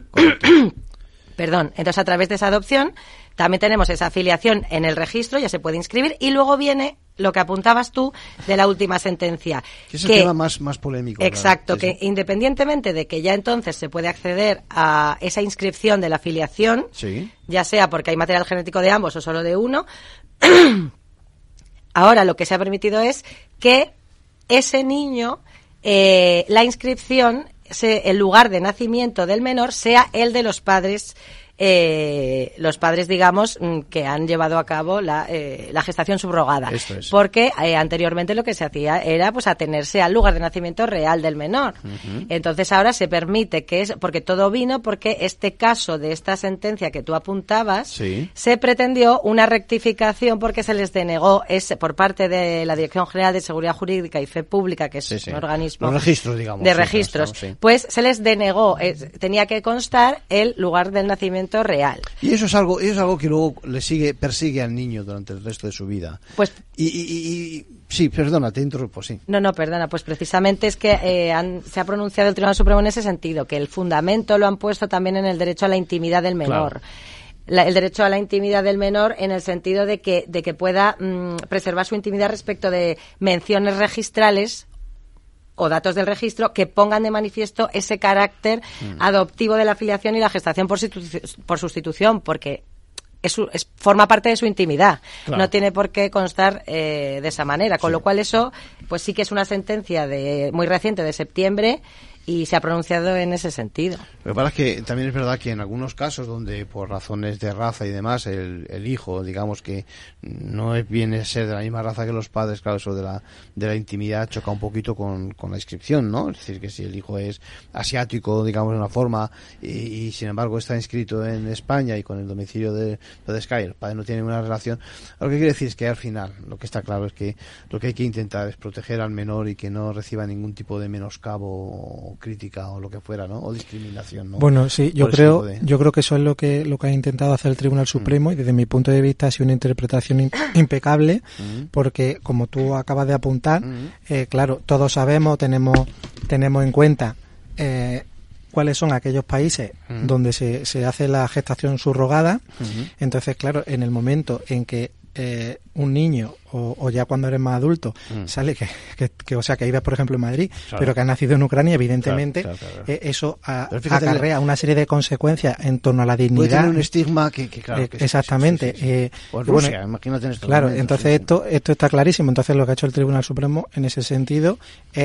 Perdón. Entonces, a través de esa adopción, también tenemos esa afiliación en el registro, ya se puede inscribir, y luego viene lo que apuntabas tú de la última sentencia. Que es el que, tema más, más polémico. Exacto, sí, que sí. independientemente de que ya entonces se puede acceder a esa inscripción de la afiliación, sí. ya sea porque hay material genético de ambos o solo de uno, ahora lo que se ha permitido es que ese niño... Eh, la inscripción, se, el lugar de nacimiento del menor sea el de los padres, eh, los padres, digamos, que han llevado a cabo la, eh, la gestación subrogada. Esto es. Porque eh, anteriormente lo que se hacía era pues atenerse al lugar de nacimiento real del menor. Uh-huh. Entonces ahora se permite que es, porque todo vino porque este caso de esta sentencia que tú apuntabas, sí. se pretendió una rectificación porque se les denegó ese, por parte de la Dirección General de Seguridad Jurídica y Fe Pública, que es sí, sí. un organismo Los registros, digamos, de sí, registros, sí. pues se les denegó, eh, tenía que constar el lugar del nacimiento real. Y eso es algo, eso es algo que luego le sigue, persigue al niño durante el resto de su vida. Pues y, y, y sí, perdona, te interrumpo, sí. No, no, perdona, pues precisamente es que eh, han, se ha pronunciado el Tribunal Supremo en ese sentido, que el fundamento lo han puesto también en el derecho a la intimidad del menor. Claro. La, el derecho a la intimidad del menor en el sentido de que de que pueda mmm, preservar su intimidad respecto de menciones registrales o datos del registro que pongan de manifiesto ese carácter mm. adoptivo de la afiliación y la gestación por, sustitu- por sustitución, porque es, es forma parte de su intimidad. Claro. No tiene por qué constar eh, de esa manera, con sí. lo cual eso pues sí que es una sentencia de muy reciente, de septiembre, y se ha pronunciado en ese sentido. Lo que pasa es que también es verdad que en algunos casos donde por razones de raza y demás el, el hijo, digamos que no es, viene a ser de la misma raza que los padres, claro, eso de la de la intimidad choca un poquito con, con la inscripción, ¿no? Es decir, que si el hijo es asiático, digamos, de una forma y, y sin embargo está inscrito en España y con el domicilio de, de Sky, el padre no tiene una relación, lo que quiere decir es que al final lo que está claro es que lo que hay que intentar es proteger al menor y que no reciba ningún tipo de menoscabo, crítica o lo que fuera, ¿no? O discriminación, ¿no? Bueno, sí, yo creo de... yo creo que eso es lo que lo que ha intentado hacer el Tribunal Supremo mm. y desde mi punto de vista ha sido una interpretación in- impecable mm. porque como tú acabas de apuntar, mm. eh, claro, todos sabemos, tenemos tenemos en cuenta eh, cuáles son aquellos países mm. donde se, se hace la gestación subrogada. Mm-hmm. Entonces, claro, en el momento en que eh, un niño o, o ya cuando eres más adulto mm. sale que, que, que o sea que vives por ejemplo en Madrid, claro. pero que ha nacido en Ucrania, evidentemente claro, claro, claro. Eh, eso a, acarrea una serie de consecuencias en torno a la dignidad. Puede tener un estigma que, que claro que eh, exactamente sí, sí, sí, sí. Eh, o en Rusia, bueno, imagínate en estos claro momentos, entonces sí, esto esto está clarísimo. Entonces lo que ha hecho el Tribunal Supremo en ese sentido es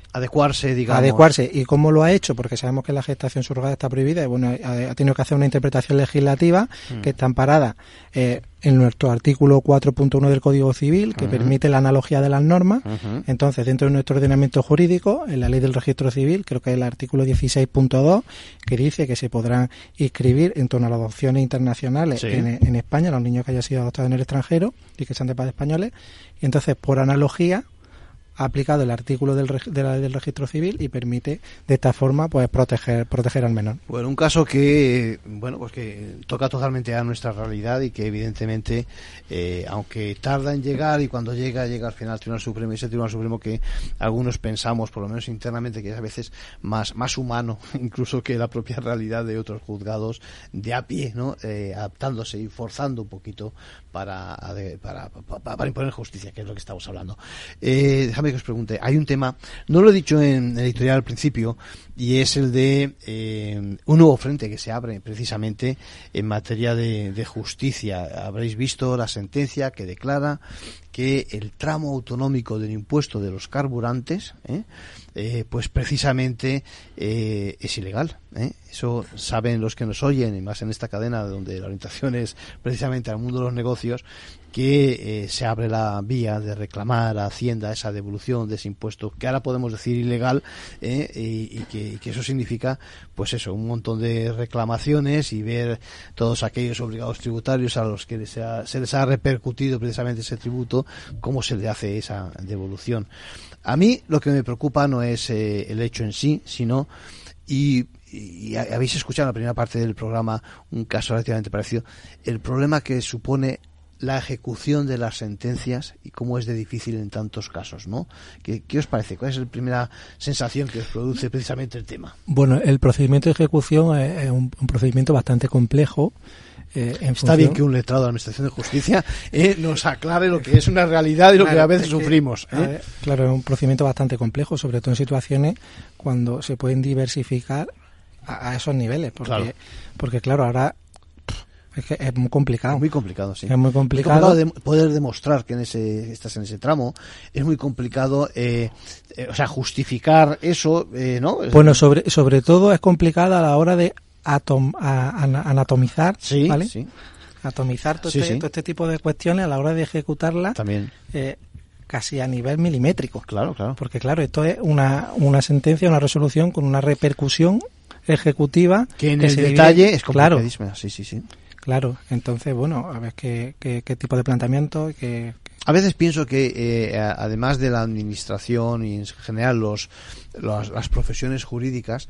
adecuarse, digamos. Adecuarse. ¿Y cómo lo ha hecho? Porque sabemos que la gestación subrogada está prohibida y bueno, ha, ha tenido que hacer una interpretación legislativa mm. que está amparada eh, en nuestro artículo cuatro punto uno del Código Civil, que uh-huh. permite la analogía de las normas. Uh-huh. Entonces, dentro de nuestro ordenamiento jurídico, en la Ley del Registro Civil, creo que es el artículo dieciséis punto dos, que dice que se podrán inscribir en torno a las adopciones internacionales sí. en, en España, los niños que hayan sido adoptados en el extranjero y que sean de padres españoles. Y entonces, por analogía, ha aplicado el artículo del, de la ley del registro civil y permite de esta forma pues proteger proteger al menor. Bueno, un caso que bueno pues que toca totalmente a nuestra realidad y que evidentemente eh, aunque tarda en llegar y cuando llega llega al final al Tribunal Supremo, y ese Tribunal Supremo que algunos pensamos, por lo menos internamente, que es a veces más más humano incluso que la propia realidad de otros juzgados de a pie, ¿no? Eh, adaptándose y forzando un poquito para para, para para imponer justicia, que es lo que estamos hablando. Eh, déjame que os pregunte, hay un tema, no lo he dicho en el editorial al principio, y es el de eh, un nuevo frente que se abre precisamente en materia de, de justicia. Habréis visto la sentencia que declara que el tramo autonómico del impuesto de los carburantes, ¿eh? Eh, pues precisamente eh, es ilegal. ¿eh? Eso saben los que nos oyen, y más en esta cadena donde la orientación es precisamente al mundo de los negocios, que eh, se abre la vía de reclamar a Hacienda esa devolución de ese impuesto, que ahora podemos decir ilegal, eh, y, y, que, y que eso significa, pues eso, un montón de reclamaciones y ver todos aquellos obligados tributarios a los que se, ha, se les ha repercutido precisamente ese tributo, cómo se le hace esa devolución. A mí lo que me preocupa no es eh, el hecho en sí, sino, y, y habéis escuchado en la primera parte del programa un caso relativamente parecido, el problema que supone la ejecución de las sentencias y cómo es de difícil en tantos casos, ¿no? ¿Qué, qué os parece? ¿Cuál es la primera sensación que os produce precisamente el tema? Bueno, el procedimiento de ejecución es, es un, un procedimiento bastante complejo. Eh, en Está función... bien que un letrado de la Administración de Justicia eh, nos aclare lo que es una realidad y lo claro, que a veces es que, sufrimos. ¿eh? Ver, claro, es un procedimiento bastante complejo, sobre todo en situaciones cuando se pueden diversificar a, a esos niveles, porque claro. porque claro, ahora es que es muy complicado. Es muy complicado, sí. Es muy complicado, es complicado de poder demostrar que en ese estás en ese tramo. Es muy complicado, eh, eh, o sea, justificar eso, eh, ¿no? Bueno, sobre sobre todo es complicado a la hora de atom, a, a, anatomizar, sí, ¿vale? Sí. Atomizar todo, sí, este, sí. todo este tipo de cuestiones a la hora de ejecutarlas. También. Eh, casi a nivel milimétrico. Claro, claro. Porque claro, esto es una una sentencia, una resolución con una repercusión ejecutiva que en que el se detalle divide, es complicadísima. Claro, sí, sí, sí. Claro, entonces, bueno, a ver qué, qué, qué tipo de planteamiento. Qué... A veces pienso que, eh, además de la administración y en general los, los las profesiones jurídicas,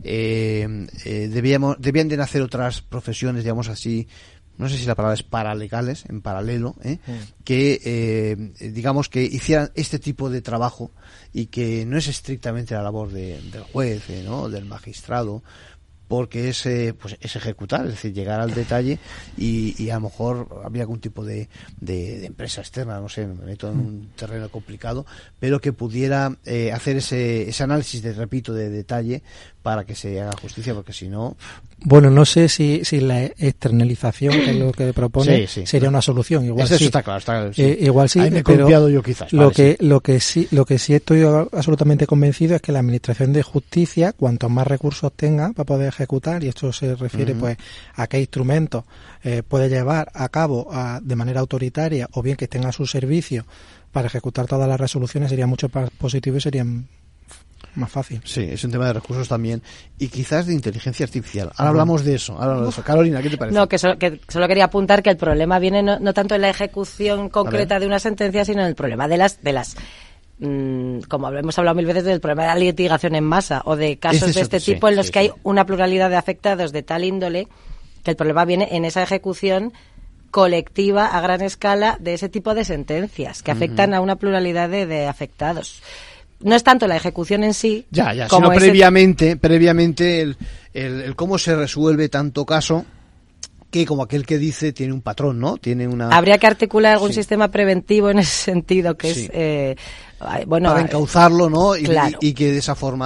eh, eh, debíamos, debían de nacer otras profesiones, digamos así, no sé si la palabra es paralegales, en paralelo, ¿eh? Mm. que eh, digamos que hicieran este tipo de trabajo y que no es estrictamente la labor de, del juez, eh, ¿no? del magistrado, porque es eh, pues es ejecutar, es decir, llegar al detalle y, y a lo mejor habría algún tipo de, de, de empresa externa, no sé, me meto en un terreno complicado, pero que pudiera eh, hacer ese, ese análisis, de, repito, de detalle para que se haga justicia, porque si no... Bueno, no sé si, si la externalización, que es lo que propone, sí, sí, sería una solución. Igual eso sí. está claro, está claro. Sí. Eh, igual sí, ahí me he pero confiado yo quizás. Lo vale, que sí. lo que sí lo que sí estoy absolutamente convencido es que la Administración de Justicia, cuantos más recursos tenga para poder ejecutar, y esto se refiere uh-huh. pues a qué instrumentos eh, puede llevar a cabo a, de manera autoritaria, o bien que estén a su servicio para ejecutar todas las resoluciones, sería mucho más positivo y serían más fácil. Sí, es un tema de recursos también y quizás de inteligencia artificial. Ahora hablamos de eso. Ahora hablamos de eso. Carolina, ¿qué te parece? No, que solo, que solo quería apuntar que el problema viene no, no tanto en la ejecución concreta de una sentencia, sino en el problema de las de las mmm, como hemos hablado mil veces del problema de la litigación en masa o de casos este de este sí, tipo en los sí, que sí. hay una pluralidad de afectados de tal índole que el problema viene en esa ejecución colectiva a gran escala de ese tipo de sentencias que afectan uh-huh. a una pluralidad de, de afectados. No es tanto la ejecución en sí, ya, ya, como sino ese... previamente, previamente el, el, el cómo se resuelve tanto caso, que como aquel que dice tiene un patrón, ¿no? Tiene una. Habría que articular algún sí. sistema preventivo en ese sentido, que sí. es eh, bueno para encauzarlo, ¿no? Y, claro. y, y que de esa forma.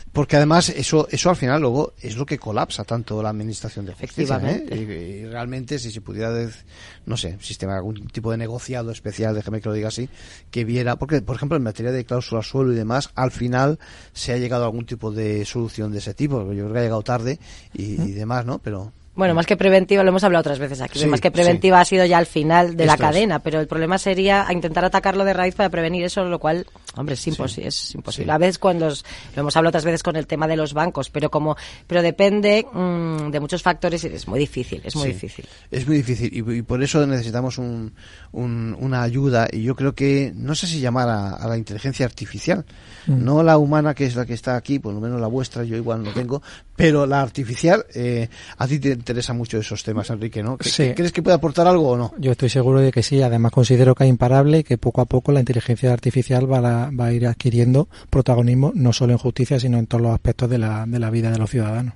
porque además eso eso al final luego es lo que colapsa tanto la administración de justicia, ¿eh? y, y realmente si se pudiera, no sé, sistema algún tipo de negociado especial, déjame que lo diga así, que viera, porque por ejemplo en materia de cláusula suelo y demás, al final se ha llegado a algún tipo de solución de ese tipo. Yo creo que ha llegado tarde y, y demás, ¿no? Pero bueno, más que preventiva, lo hemos hablado otras veces aquí, sí, más que preventiva sí. ha sido ya al final de Esto la cadena, es. Pero el problema sería intentar atacarlo de raíz para prevenir eso, lo cual, hombre, es imposible. Sí. Es imposible. Sí. A veces cuando, los, lo hemos hablado otras veces con el tema de los bancos, pero como pero depende mmm, de muchos factores y es muy difícil, es muy sí. difícil. Es muy difícil y, y por eso necesitamos un, un, una ayuda y yo creo que, no sé si llamar a, a la inteligencia artificial, mm. no la humana que es la que está aquí, por lo menos la vuestra, yo igual no tengo, pero la artificial, eh, a ti te interesa mucho esos temas, Enrique, ¿no? Sí. ¿Crees que puede aportar algo o no? Yo estoy seguro de que sí. Además considero que es imparable y que poco a poco la inteligencia artificial va a, va a ir adquiriendo protagonismo no solo en justicia, sino en todos los aspectos de la, de la vida de los ciudadanos.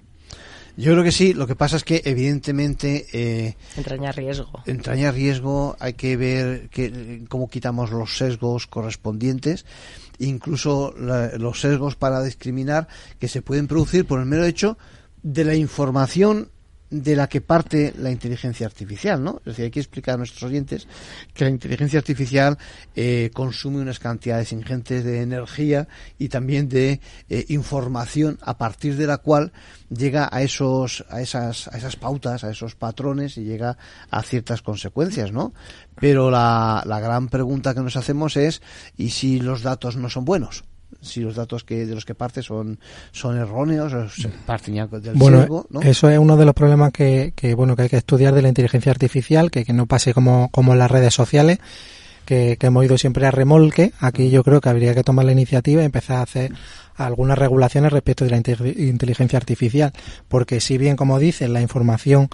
Yo creo que sí, lo que pasa es que evidentemente eh, entraña riesgo. Entraña riesgo, hay que ver que, cómo quitamos los sesgos correspondientes, incluso la, los sesgos para discriminar que se pueden producir por el mero hecho de la información de la que parte la inteligencia artificial, ¿no? Es decir, hay que explicar a nuestros oyentes que la inteligencia artificial eh, consume unas cantidades ingentes de energía y también de eh, información a partir de la cual llega a esos a esas a esas pautas, a esos patrones y llega a ciertas consecuencias, ¿no? Pero la la gran pregunta que nos hacemos es ¿y si los datos no son buenos? Si los datos que de los que parte son son erróneos o se parten ya del bueno, sesgo, ¿no? Eso es uno de los problemas que, que bueno que hay que estudiar de la inteligencia artificial, que, que no pase como como en las redes sociales, que, que hemos ido siempre a remolque. Aquí yo creo que habría que tomar la iniciativa y empezar a hacer algunas regulaciones respecto de la inteligencia artificial, porque si bien, como dicen, la información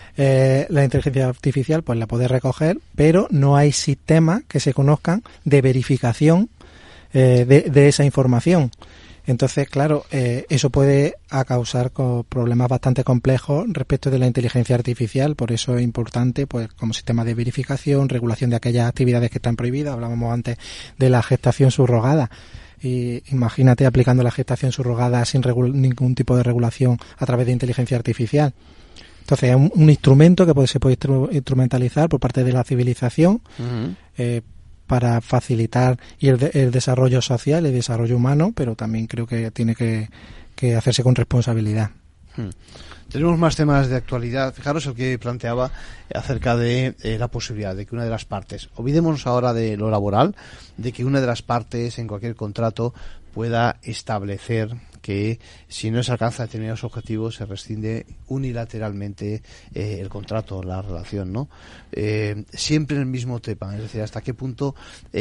Eh, la inteligencia artificial pues la puede recoger, pero no hay sistemas que se conozcan de verificación eh, de, de esa información. Entonces, claro, eh, eso puede a causar co- problemas bastante complejos respecto de la inteligencia artificial. Por eso es importante, pues, como sistema de verificación, regulación de aquellas actividades que están prohibidas. Hablábamos antes de la gestación subrogada. Y imagínate aplicando la gestación subrogada sin regul- ningún tipo de regulación a través de inteligencia artificial. Entonces es un, un instrumento que puede, se puede instru- instrumentalizar por parte de la civilización uh-huh. eh, para facilitar y el, de, el desarrollo social, el desarrollo humano, pero también creo que tiene que, que hacerse con responsabilidad. Hmm. Tenemos más temas de actualidad. Fijaros el que planteaba acerca de eh, la posibilidad de que una de las partes, olvidémonos ahora de lo laboral, de que una de las partes en cualquier contrato pueda establecer que si no se alcanza determinados objetivos se rescinde unilateralmente eh, el contrato, la relación, ¿no? Eh, siempre en el mismo tema, es decir, hasta qué punto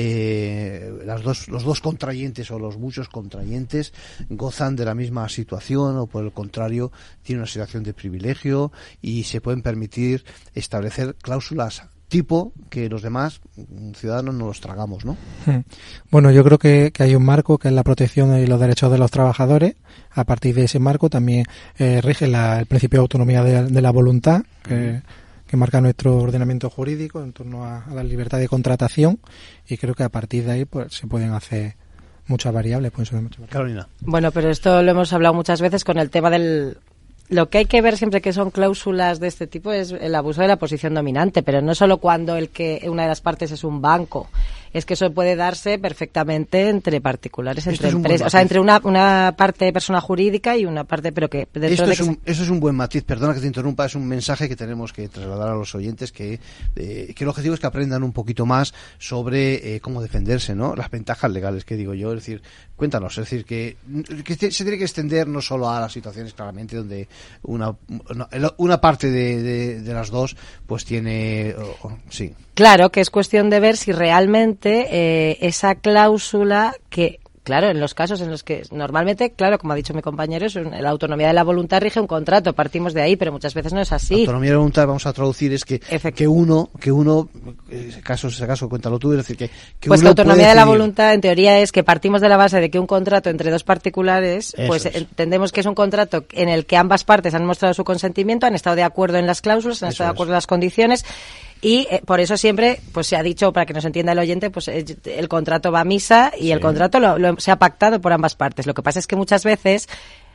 eh, las dos, los dos contrayentes o los muchos contrayentes gozan de la misma situación o por el contrario tienen una situación de privilegio y se pueden permitir establecer cláusulas tipo que los demás ciudadanos no los tragamos, ¿no? Bueno, yo creo que, que hay un marco que es la protección y los derechos de los trabajadores. A partir de ese marco también eh, rige la, el principio de autonomía de, de la voluntad que, que marca nuestro ordenamiento jurídico en torno a, a la libertad de contratación, y creo que a partir de ahí pues se pueden hacer muchas variables. Pueden ser muchas variables. Carolina. Bueno, pero esto lo hemos hablado muchas veces con el tema del... Lo que hay que ver siempre que son cláusulas de este tipo es el abuso de la posición dominante, pero no solo cuando el que una de las partes es un banco. Es que eso puede darse perfectamente entre particulares, entre empresas, o sea, entre una, una parte de persona jurídica y una parte, pero que dentro Esto de es que un, eso es un buen matiz, perdona que te interrumpa, es un mensaje que tenemos que trasladar a los oyentes, que, eh, que el objetivo es que aprendan un poquito más sobre eh, cómo defenderse, ¿no? Las ventajas legales, que digo yo, es decir, cuéntanos, es decir, que, que se tiene que extender no solo a las situaciones claramente donde una, una parte de, de, de las dos pues tiene, oh, oh, sí. Claro, que es cuestión de ver si realmente eh, esa cláusula que, claro, en los casos en los que normalmente, claro, como ha dicho mi compañero, es un, la autonomía de la voluntad rige un contrato, partimos de ahí, pero muchas veces no es así. La autonomía de la voluntad, vamos a traducir, es que, que uno, que uno, ese caso, ese caso, cuéntalo tú, es decir, que, que pues uno la autonomía de la decidir. voluntad, en teoría, es que partimos de la base de que un contrato entre dos particulares, Eso pues es. entendemos que es un contrato en el que ambas partes han mostrado su consentimiento, han estado de acuerdo en las cláusulas, han Eso estado de es. acuerdo en las condiciones, Y eh, por eso siempre pues se ha dicho, para que nos entienda el oyente, pues el, el contrato va a misa y sí. el contrato lo, lo, se ha pactado por ambas partes. Lo que pasa es que muchas veces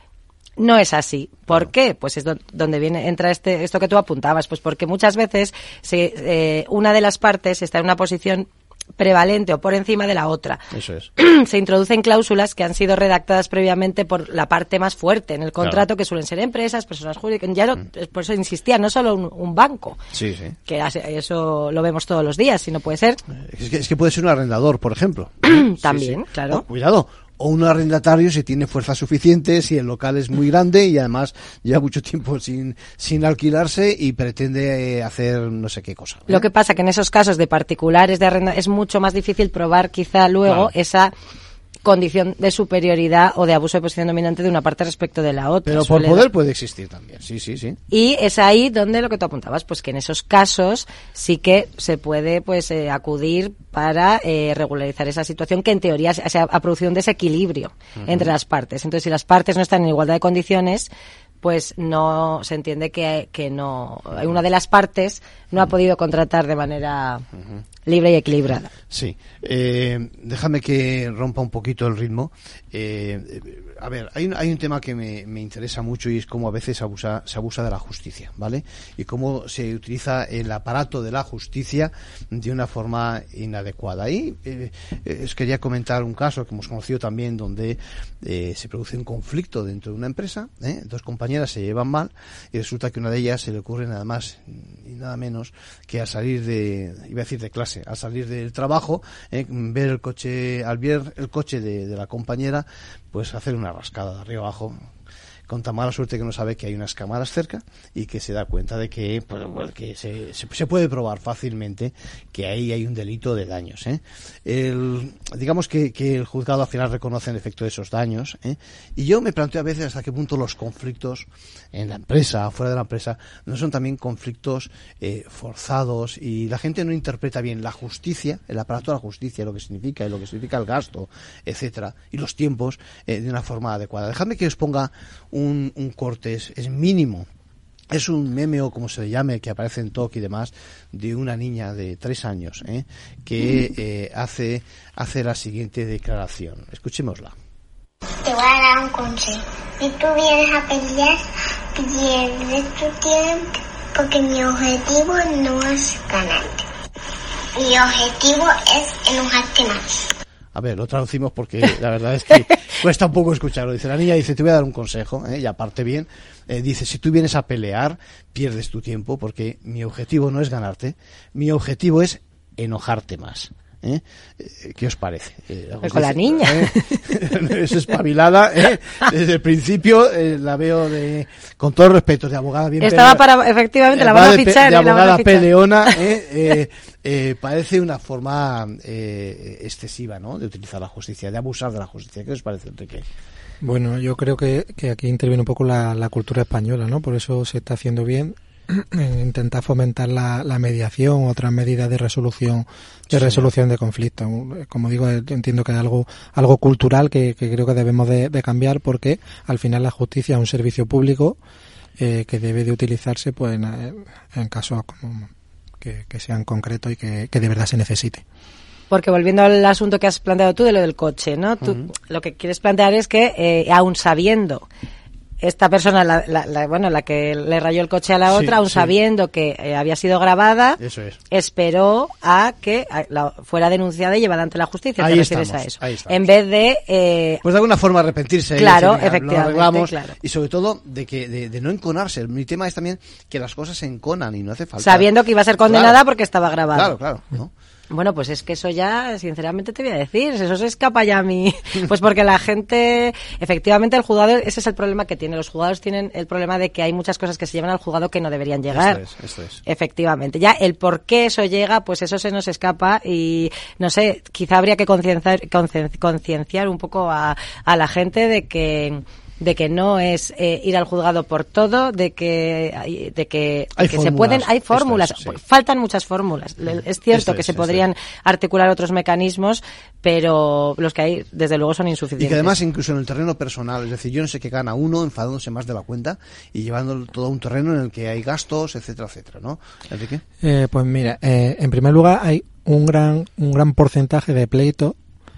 no es así. ¿Por qué? Pues es donde viene entra este esto que tú apuntabas. Pues porque muchas veces se, eh, una de las partes está en una posición prevalente o por encima de la otra. Eso es. Se introducen cláusulas que han sido redactadas previamente por la parte más fuerte en el contrato, claro. que suelen ser empresas, personas jurídicas. Ya no, mm. por eso insistía, no solo un, un banco. Sí, sí. Que eso lo vemos todos los días, si no puede ser. Es que, es que puede ser un arrendador, por ejemplo. También, sí, sí. claro. Oh, cuidado. O un arrendatario si tiene fuerza suficiente, si el local es muy grande y además lleva mucho tiempo sin sin alquilarse y pretende hacer no sé qué cosa, ¿eh? Lo que pasa que en esos casos de particulares de arrenda es mucho más difícil probar quizá luego claro. esa condición de superioridad o de abuso de posición dominante de una parte respecto de la otra. Pero por poder dar... puede existir también, sí, sí, sí. Y es ahí donde lo que tú apuntabas, pues que en esos casos sí que se puede pues eh, acudir para eh, regularizar esa situación que en teoría se, se ha, ha producido un desequilibrio uh-huh. entre las partes. Entonces, si las partes no están en igualdad de condiciones, pues no se entiende que, que no una de las partes no ha podido contratar de manera uh-huh. libre y equilibrada. Sí. Eh, déjame que rompa un poquito el ritmo. Eh, a ver, hay un, hay un tema que me, me interesa mucho y es cómo a veces abusa, se abusa de la justicia, ¿vale? Y cómo se utiliza el aparato de la justicia de una forma inadecuada. Y eh, eh, os quería comentar un caso que hemos conocido también donde eh, se produce un conflicto dentro de una empresa, ¿eh? Dos compañeras se llevan mal y resulta que una de ellas se le ocurre nada más y nada menos que al salir de, iba a decir de clase, al salir del trabajo, eh, ver el coche, al ver el coche de, de la compañera, pues hacer una rascada de arriba abajo, con tan mala suerte que no sabe que hay unas cámaras cerca y que se da cuenta de que, pues, bueno, que se, se, se puede probar fácilmente que ahí hay un delito de daños, ¿eh? El, digamos que, que el juzgado al final reconoce el efecto de esos daños, ¿eh? Y yo me planteo a veces hasta qué punto los conflictos en la empresa, fuera de la empresa, no son también conflictos eh, forzados y la gente no interpreta bien la justicia, el aparato de la justicia, lo que significa y lo que significa el gasto, etcétera, y los tiempos eh, de una forma adecuada. Dejadme que os ponga Un, un corte, es, es mínimo, es un meme o como se le llame que aparece en Talk y demás, de una niña de tres años ¿eh? que eh, hace hace la siguiente declaración. Escuchémosla. Te voy a dar un consejo. Si tú vienes a pelear, pierdes tu tiempo porque mi objetivo no es ganarte. Mi objetivo es enojarte más. A ver, lo traducimos porque la verdad es que cuesta un poco escucharlo. Dice la niña, dice, te voy a dar un consejo, ¿eh? Y aparte bien, eh, dice, si tú vienes a pelear, pierdes tu tiempo porque mi objetivo no es ganarte, mi objetivo es enojarte más. ¿Eh? ¿Qué os parece? Eh, pues con la niña. ¿Eh? Es espabilada, ¿eh? Desde el principio eh, la veo de, con todo respeto, de abogada bien Estaba pelea, para, efectivamente, la van a fichar. De, de abogada peleona, ¿eh? Eh, eh, parece una forma eh, excesiva, ¿no? De utilizar la justicia, de abusar de la justicia. ¿Qué os parece, Enrique? Bueno, yo creo que, que aquí interviene un poco la, la cultura española, ¿no? Por eso se está haciendo bien intentar fomentar la, la mediación, otras medidas de resolución de sí. resolución de conflictos. Como digo, entiendo que es algo algo cultural que, que creo que debemos de, de cambiar, porque al final la justicia es un servicio público eh, que debe de utilizarse pues en, en casos como que, que sean concretos y que, que de verdad se necesite. Porque volviendo al asunto que has planteado tú de lo del coche, ¿no? Tú, uh-huh. Lo que quieres plantear es que eh, aún sabiendo esta persona, la, la, la, bueno, la que le rayó el coche a la otra, sí, aún sí. sabiendo que eh, había sido grabada, eso es. Esperó a que a, la, fuera denunciada y llevada ante la justicia. Ahí ¿Te estamos, refieres a eso? Ahí estamos. En vez de... Eh, pues de alguna forma arrepentirse. Claro, decir, efectivamente. Lo arreglamos, claro. Y sobre todo de que de, de no enconarse. Mi tema es también que las cosas se enconan y no hace falta. Sabiendo que iba a ser condenada claro. porque estaba grabada. Claro, claro. ¿no? Bueno, pues es que eso ya, sinceramente te voy a decir, eso se escapa ya a mí. Pues porque la gente, efectivamente el juzgado, ese es el problema que tiene. Los juzgados tienen el problema de que hay muchas cosas que se llevan al juzgado que no deberían llegar. Esto es, esto es. Efectivamente. Ya el por qué eso llega, pues eso se nos escapa y, no sé, quizá habría que concienciar, concienciar un poco a, a la gente de que de que no es eh, ir al juzgado por todo, de que de que, hay de que se pueden hay fórmulas, es, sí. faltan muchas fórmulas. Es cierto esto que es, se podrían es. articular otros mecanismos, pero los que hay desde luego son insuficientes. Y que además incluso en el terreno personal, es decir, yo no sé qué gana uno enfadándose más de la cuenta y llevando todo a un terreno en el que hay gastos, etcétera, etcétera, ¿no? Enrique. Eh, pues mira, eh, en primer lugar hay un gran un gran porcentaje de pleitos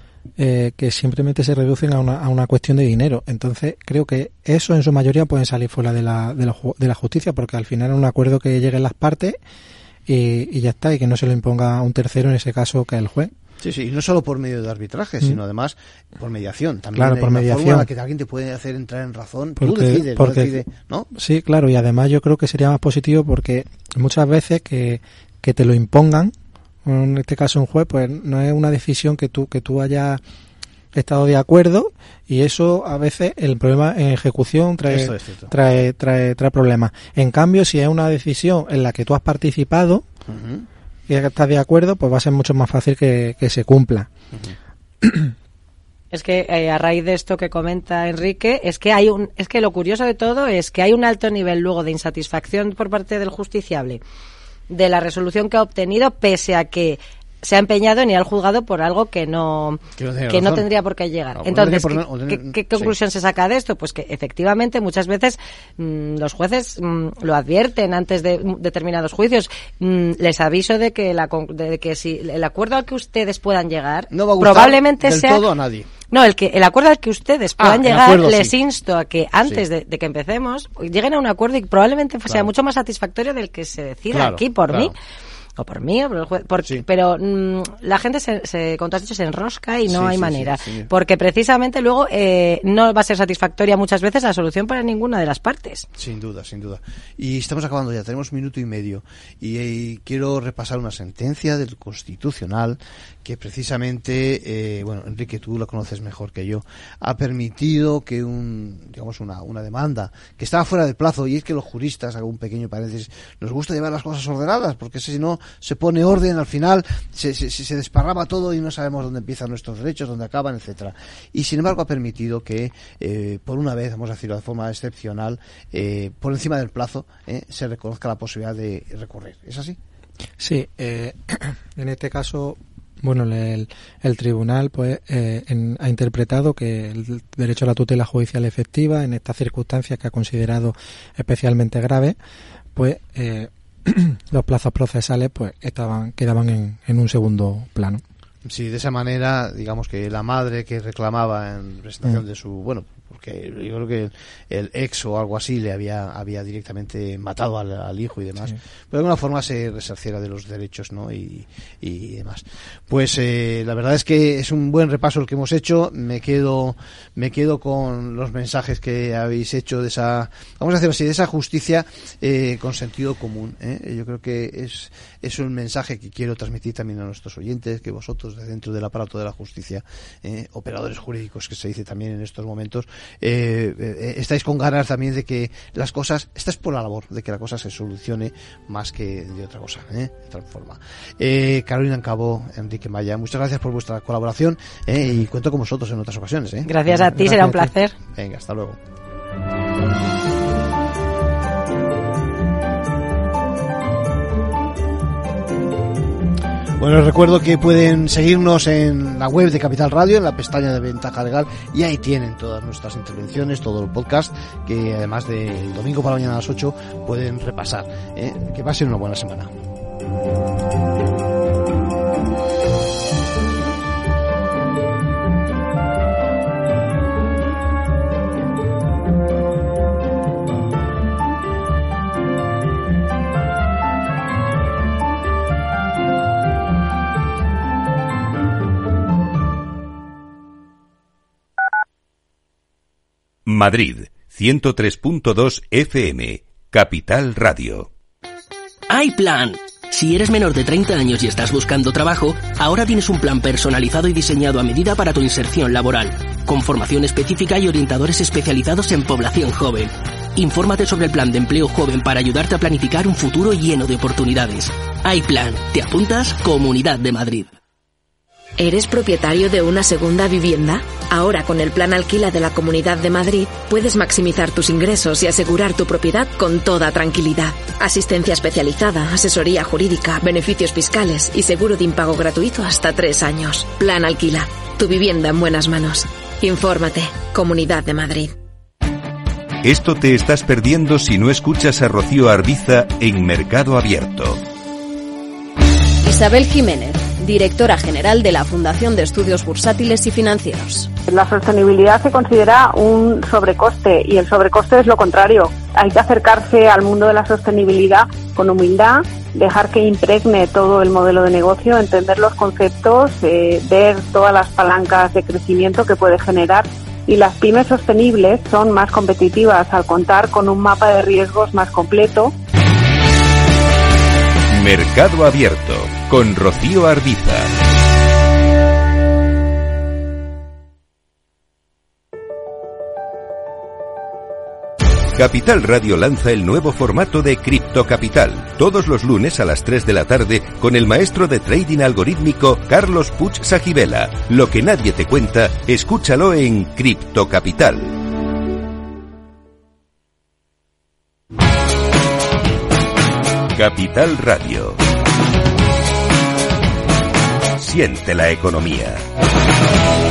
eh, que simplemente se reducen a una, a una cuestión de dinero. Entonces creo que eso en su mayoría pueden salir fuera de la, de la, de la justicia, porque al final es un acuerdo que lleguen las partes y, y ya está, y que no se lo imponga un tercero, en ese caso que es el juez. Sí, sí, y no solo por medio de arbitraje, mm. sino además por mediación. También claro, hay por una mediación. fórmula en la que alguien te puede hacer entrar en razón. Porque, tú decides, porque, no decides, ¿no? Sí, claro, y además yo creo que sería más positivo porque muchas veces que, que te lo impongan, en este caso un juez, pues no es una decisión que tú que tú hayas estado de acuerdo, y eso a veces el problema en ejecución trae trae, trae trae problemas. En cambio, si es una decisión en la que tú has participado, uh-huh. y estás de acuerdo, pues va a ser mucho más fácil que, que se cumpla. Uh-huh. Es que eh, a raíz de esto que comenta Enrique, es que hay un es que lo curioso de todo es que hay un alto nivel luego de insatisfacción por parte del justiciable de la resolución que ha obtenido, pese a que se ha empeñado en ir al juzgado por algo que no que no, que no tendría por qué llegar. No, Entonces, ¿qué, no, ¿qué, qué conclusión sí. se saca de esto? Pues que efectivamente muchas veces mmm, los jueces mmm, lo advierten antes de mmm, determinados juicios. Mmm, les aviso de que la de que si el acuerdo al que ustedes puedan llegar no va a gustar probablemente del sea todo a nadie. No, el que el acuerdo al que ustedes puedan ah, llegar, acuerdo, les sí. insto a que antes sí. de, de que empecemos lleguen a un acuerdo y probablemente claro. sea mucho más satisfactorio del que se decida claro, aquí por claro. mí. O por mí, o por el juez, por, sí. pero mmm, la gente se, se, como tú has dicho, se enrosca y no sí, hay sí, manera. Sí, sí. Porque precisamente luego eh, no va a ser satisfactoria muchas veces la solución para ninguna de las partes. Sin duda, sin duda. Y estamos acabando ya, tenemos un minuto y medio. Y, y quiero repasar una sentencia del Constitucional que precisamente, eh, bueno, Enrique, tú lo conoces mejor que yo, ha permitido que un, digamos, una, una demanda que estaba fuera de plazo, y es que los juristas, hago un pequeño paréntesis, nos gusta llevar las cosas ordenadas, porque si no se pone orden, al final se, se, se desparrama todo y no sabemos dónde empiezan nuestros derechos, dónde acaban, etcétera. Y sin embargo ha permitido que, eh, por una vez, vamos a decirlo de forma excepcional, eh, por encima del plazo, eh, se reconozca la posibilidad de recurrir. ¿Es así? Sí, eh, en este caso, bueno, el, el tribunal pues eh, en, ha interpretado que el derecho a la tutela judicial efectiva en estas circunstancias que ha considerado especialmente graves, pues eh, los plazos procesales pues estaban quedaban en, en un segundo plano. Sí, de esa manera, digamos que la madre que reclamaba en presentación mm. de su, bueno, porque yo creo que el, el ex o algo así le había había directamente matado al, al hijo y demás, sí. pero de alguna forma se resarciera de los derechos, ¿no? Y, y demás. Pues eh, la verdad es que es un buen repaso el que hemos hecho. Me quedo me quedo con los mensajes que habéis hecho de esa, vamos a decirlo así, de esa justicia eh, con sentido común, ¿eh? Yo creo que es es un mensaje que quiero transmitir también a nuestros oyentes, que vosotros de dentro del aparato de la justicia, eh, operadores jurídicos que se dice también en estos momentos, eh, eh, estáis con ganas también de que las cosas, estáis por la labor de que la cosa se solucione más que de otra cosa, eh, de otra forma. Eh, Carolina Encabo, Enrique Maya, muchas gracias por vuestra colaboración, eh, y cuento con vosotros en otras ocasiones. Eh. Gracias a ti, gracias será un placer. Venga, hasta luego. Bueno, les recuerdo que pueden seguirnos en la web de Capital Radio, en la pestaña de Ventaja Legal, y ahí tienen todas nuestras intervenciones, todo el podcast, que además del domingo para mañana a las ocho pueden repasar. ¿eh? Que pasen una buena semana. Madrid, ciento tres punto dos F M, Capital Radio. ¡Hay plan! Si eres menor de treinta años y estás buscando trabajo, ahora tienes un plan personalizado y diseñado a medida para tu inserción laboral, con formación específica y orientadores especializados en población joven. Infórmate sobre el plan de empleo joven para ayudarte a planificar un futuro lleno de oportunidades. ¡Hay plan! ¿Te apuntas? Comunidad de Madrid. ¿Eres propietario de una segunda vivienda? Ahora, con el Plan Alquila de la Comunidad de Madrid, puedes maximizar tus ingresos y asegurar tu propiedad con toda tranquilidad. Asistencia especializada, asesoría jurídica, beneficios fiscales y seguro de impago gratuito hasta tres años. Plan Alquila. Tu vivienda en buenas manos. Infórmate. Comunidad de Madrid. Esto te estás perdiendo si no escuchas a Rocío Arbiza en Mercado Abierto. Isabel Jiménez, directora general de la Fundación de Estudios Bursátiles y Financieros. La sostenibilidad se considera un sobrecoste y el sobrecoste es lo contrario. Hay que acercarse al mundo de la sostenibilidad con humildad, dejar que impregne todo el modelo de negocio, entender los conceptos, eh, ver todas las palancas de crecimiento que puede generar. Y las pymes sostenibles son más competitivas al contar con un mapa de riesgos más completo. Mercado Abierto con Rocío Arbiza. Capital Radio lanza el nuevo formato de Cripto Capital, todos los lunes a las tres de la tarde con el maestro de trading algorítmico Carlos Puig Sajibela. Lo que nadie te cuenta, escúchalo en Cripto Capital. Capital Radio. Siente la economía.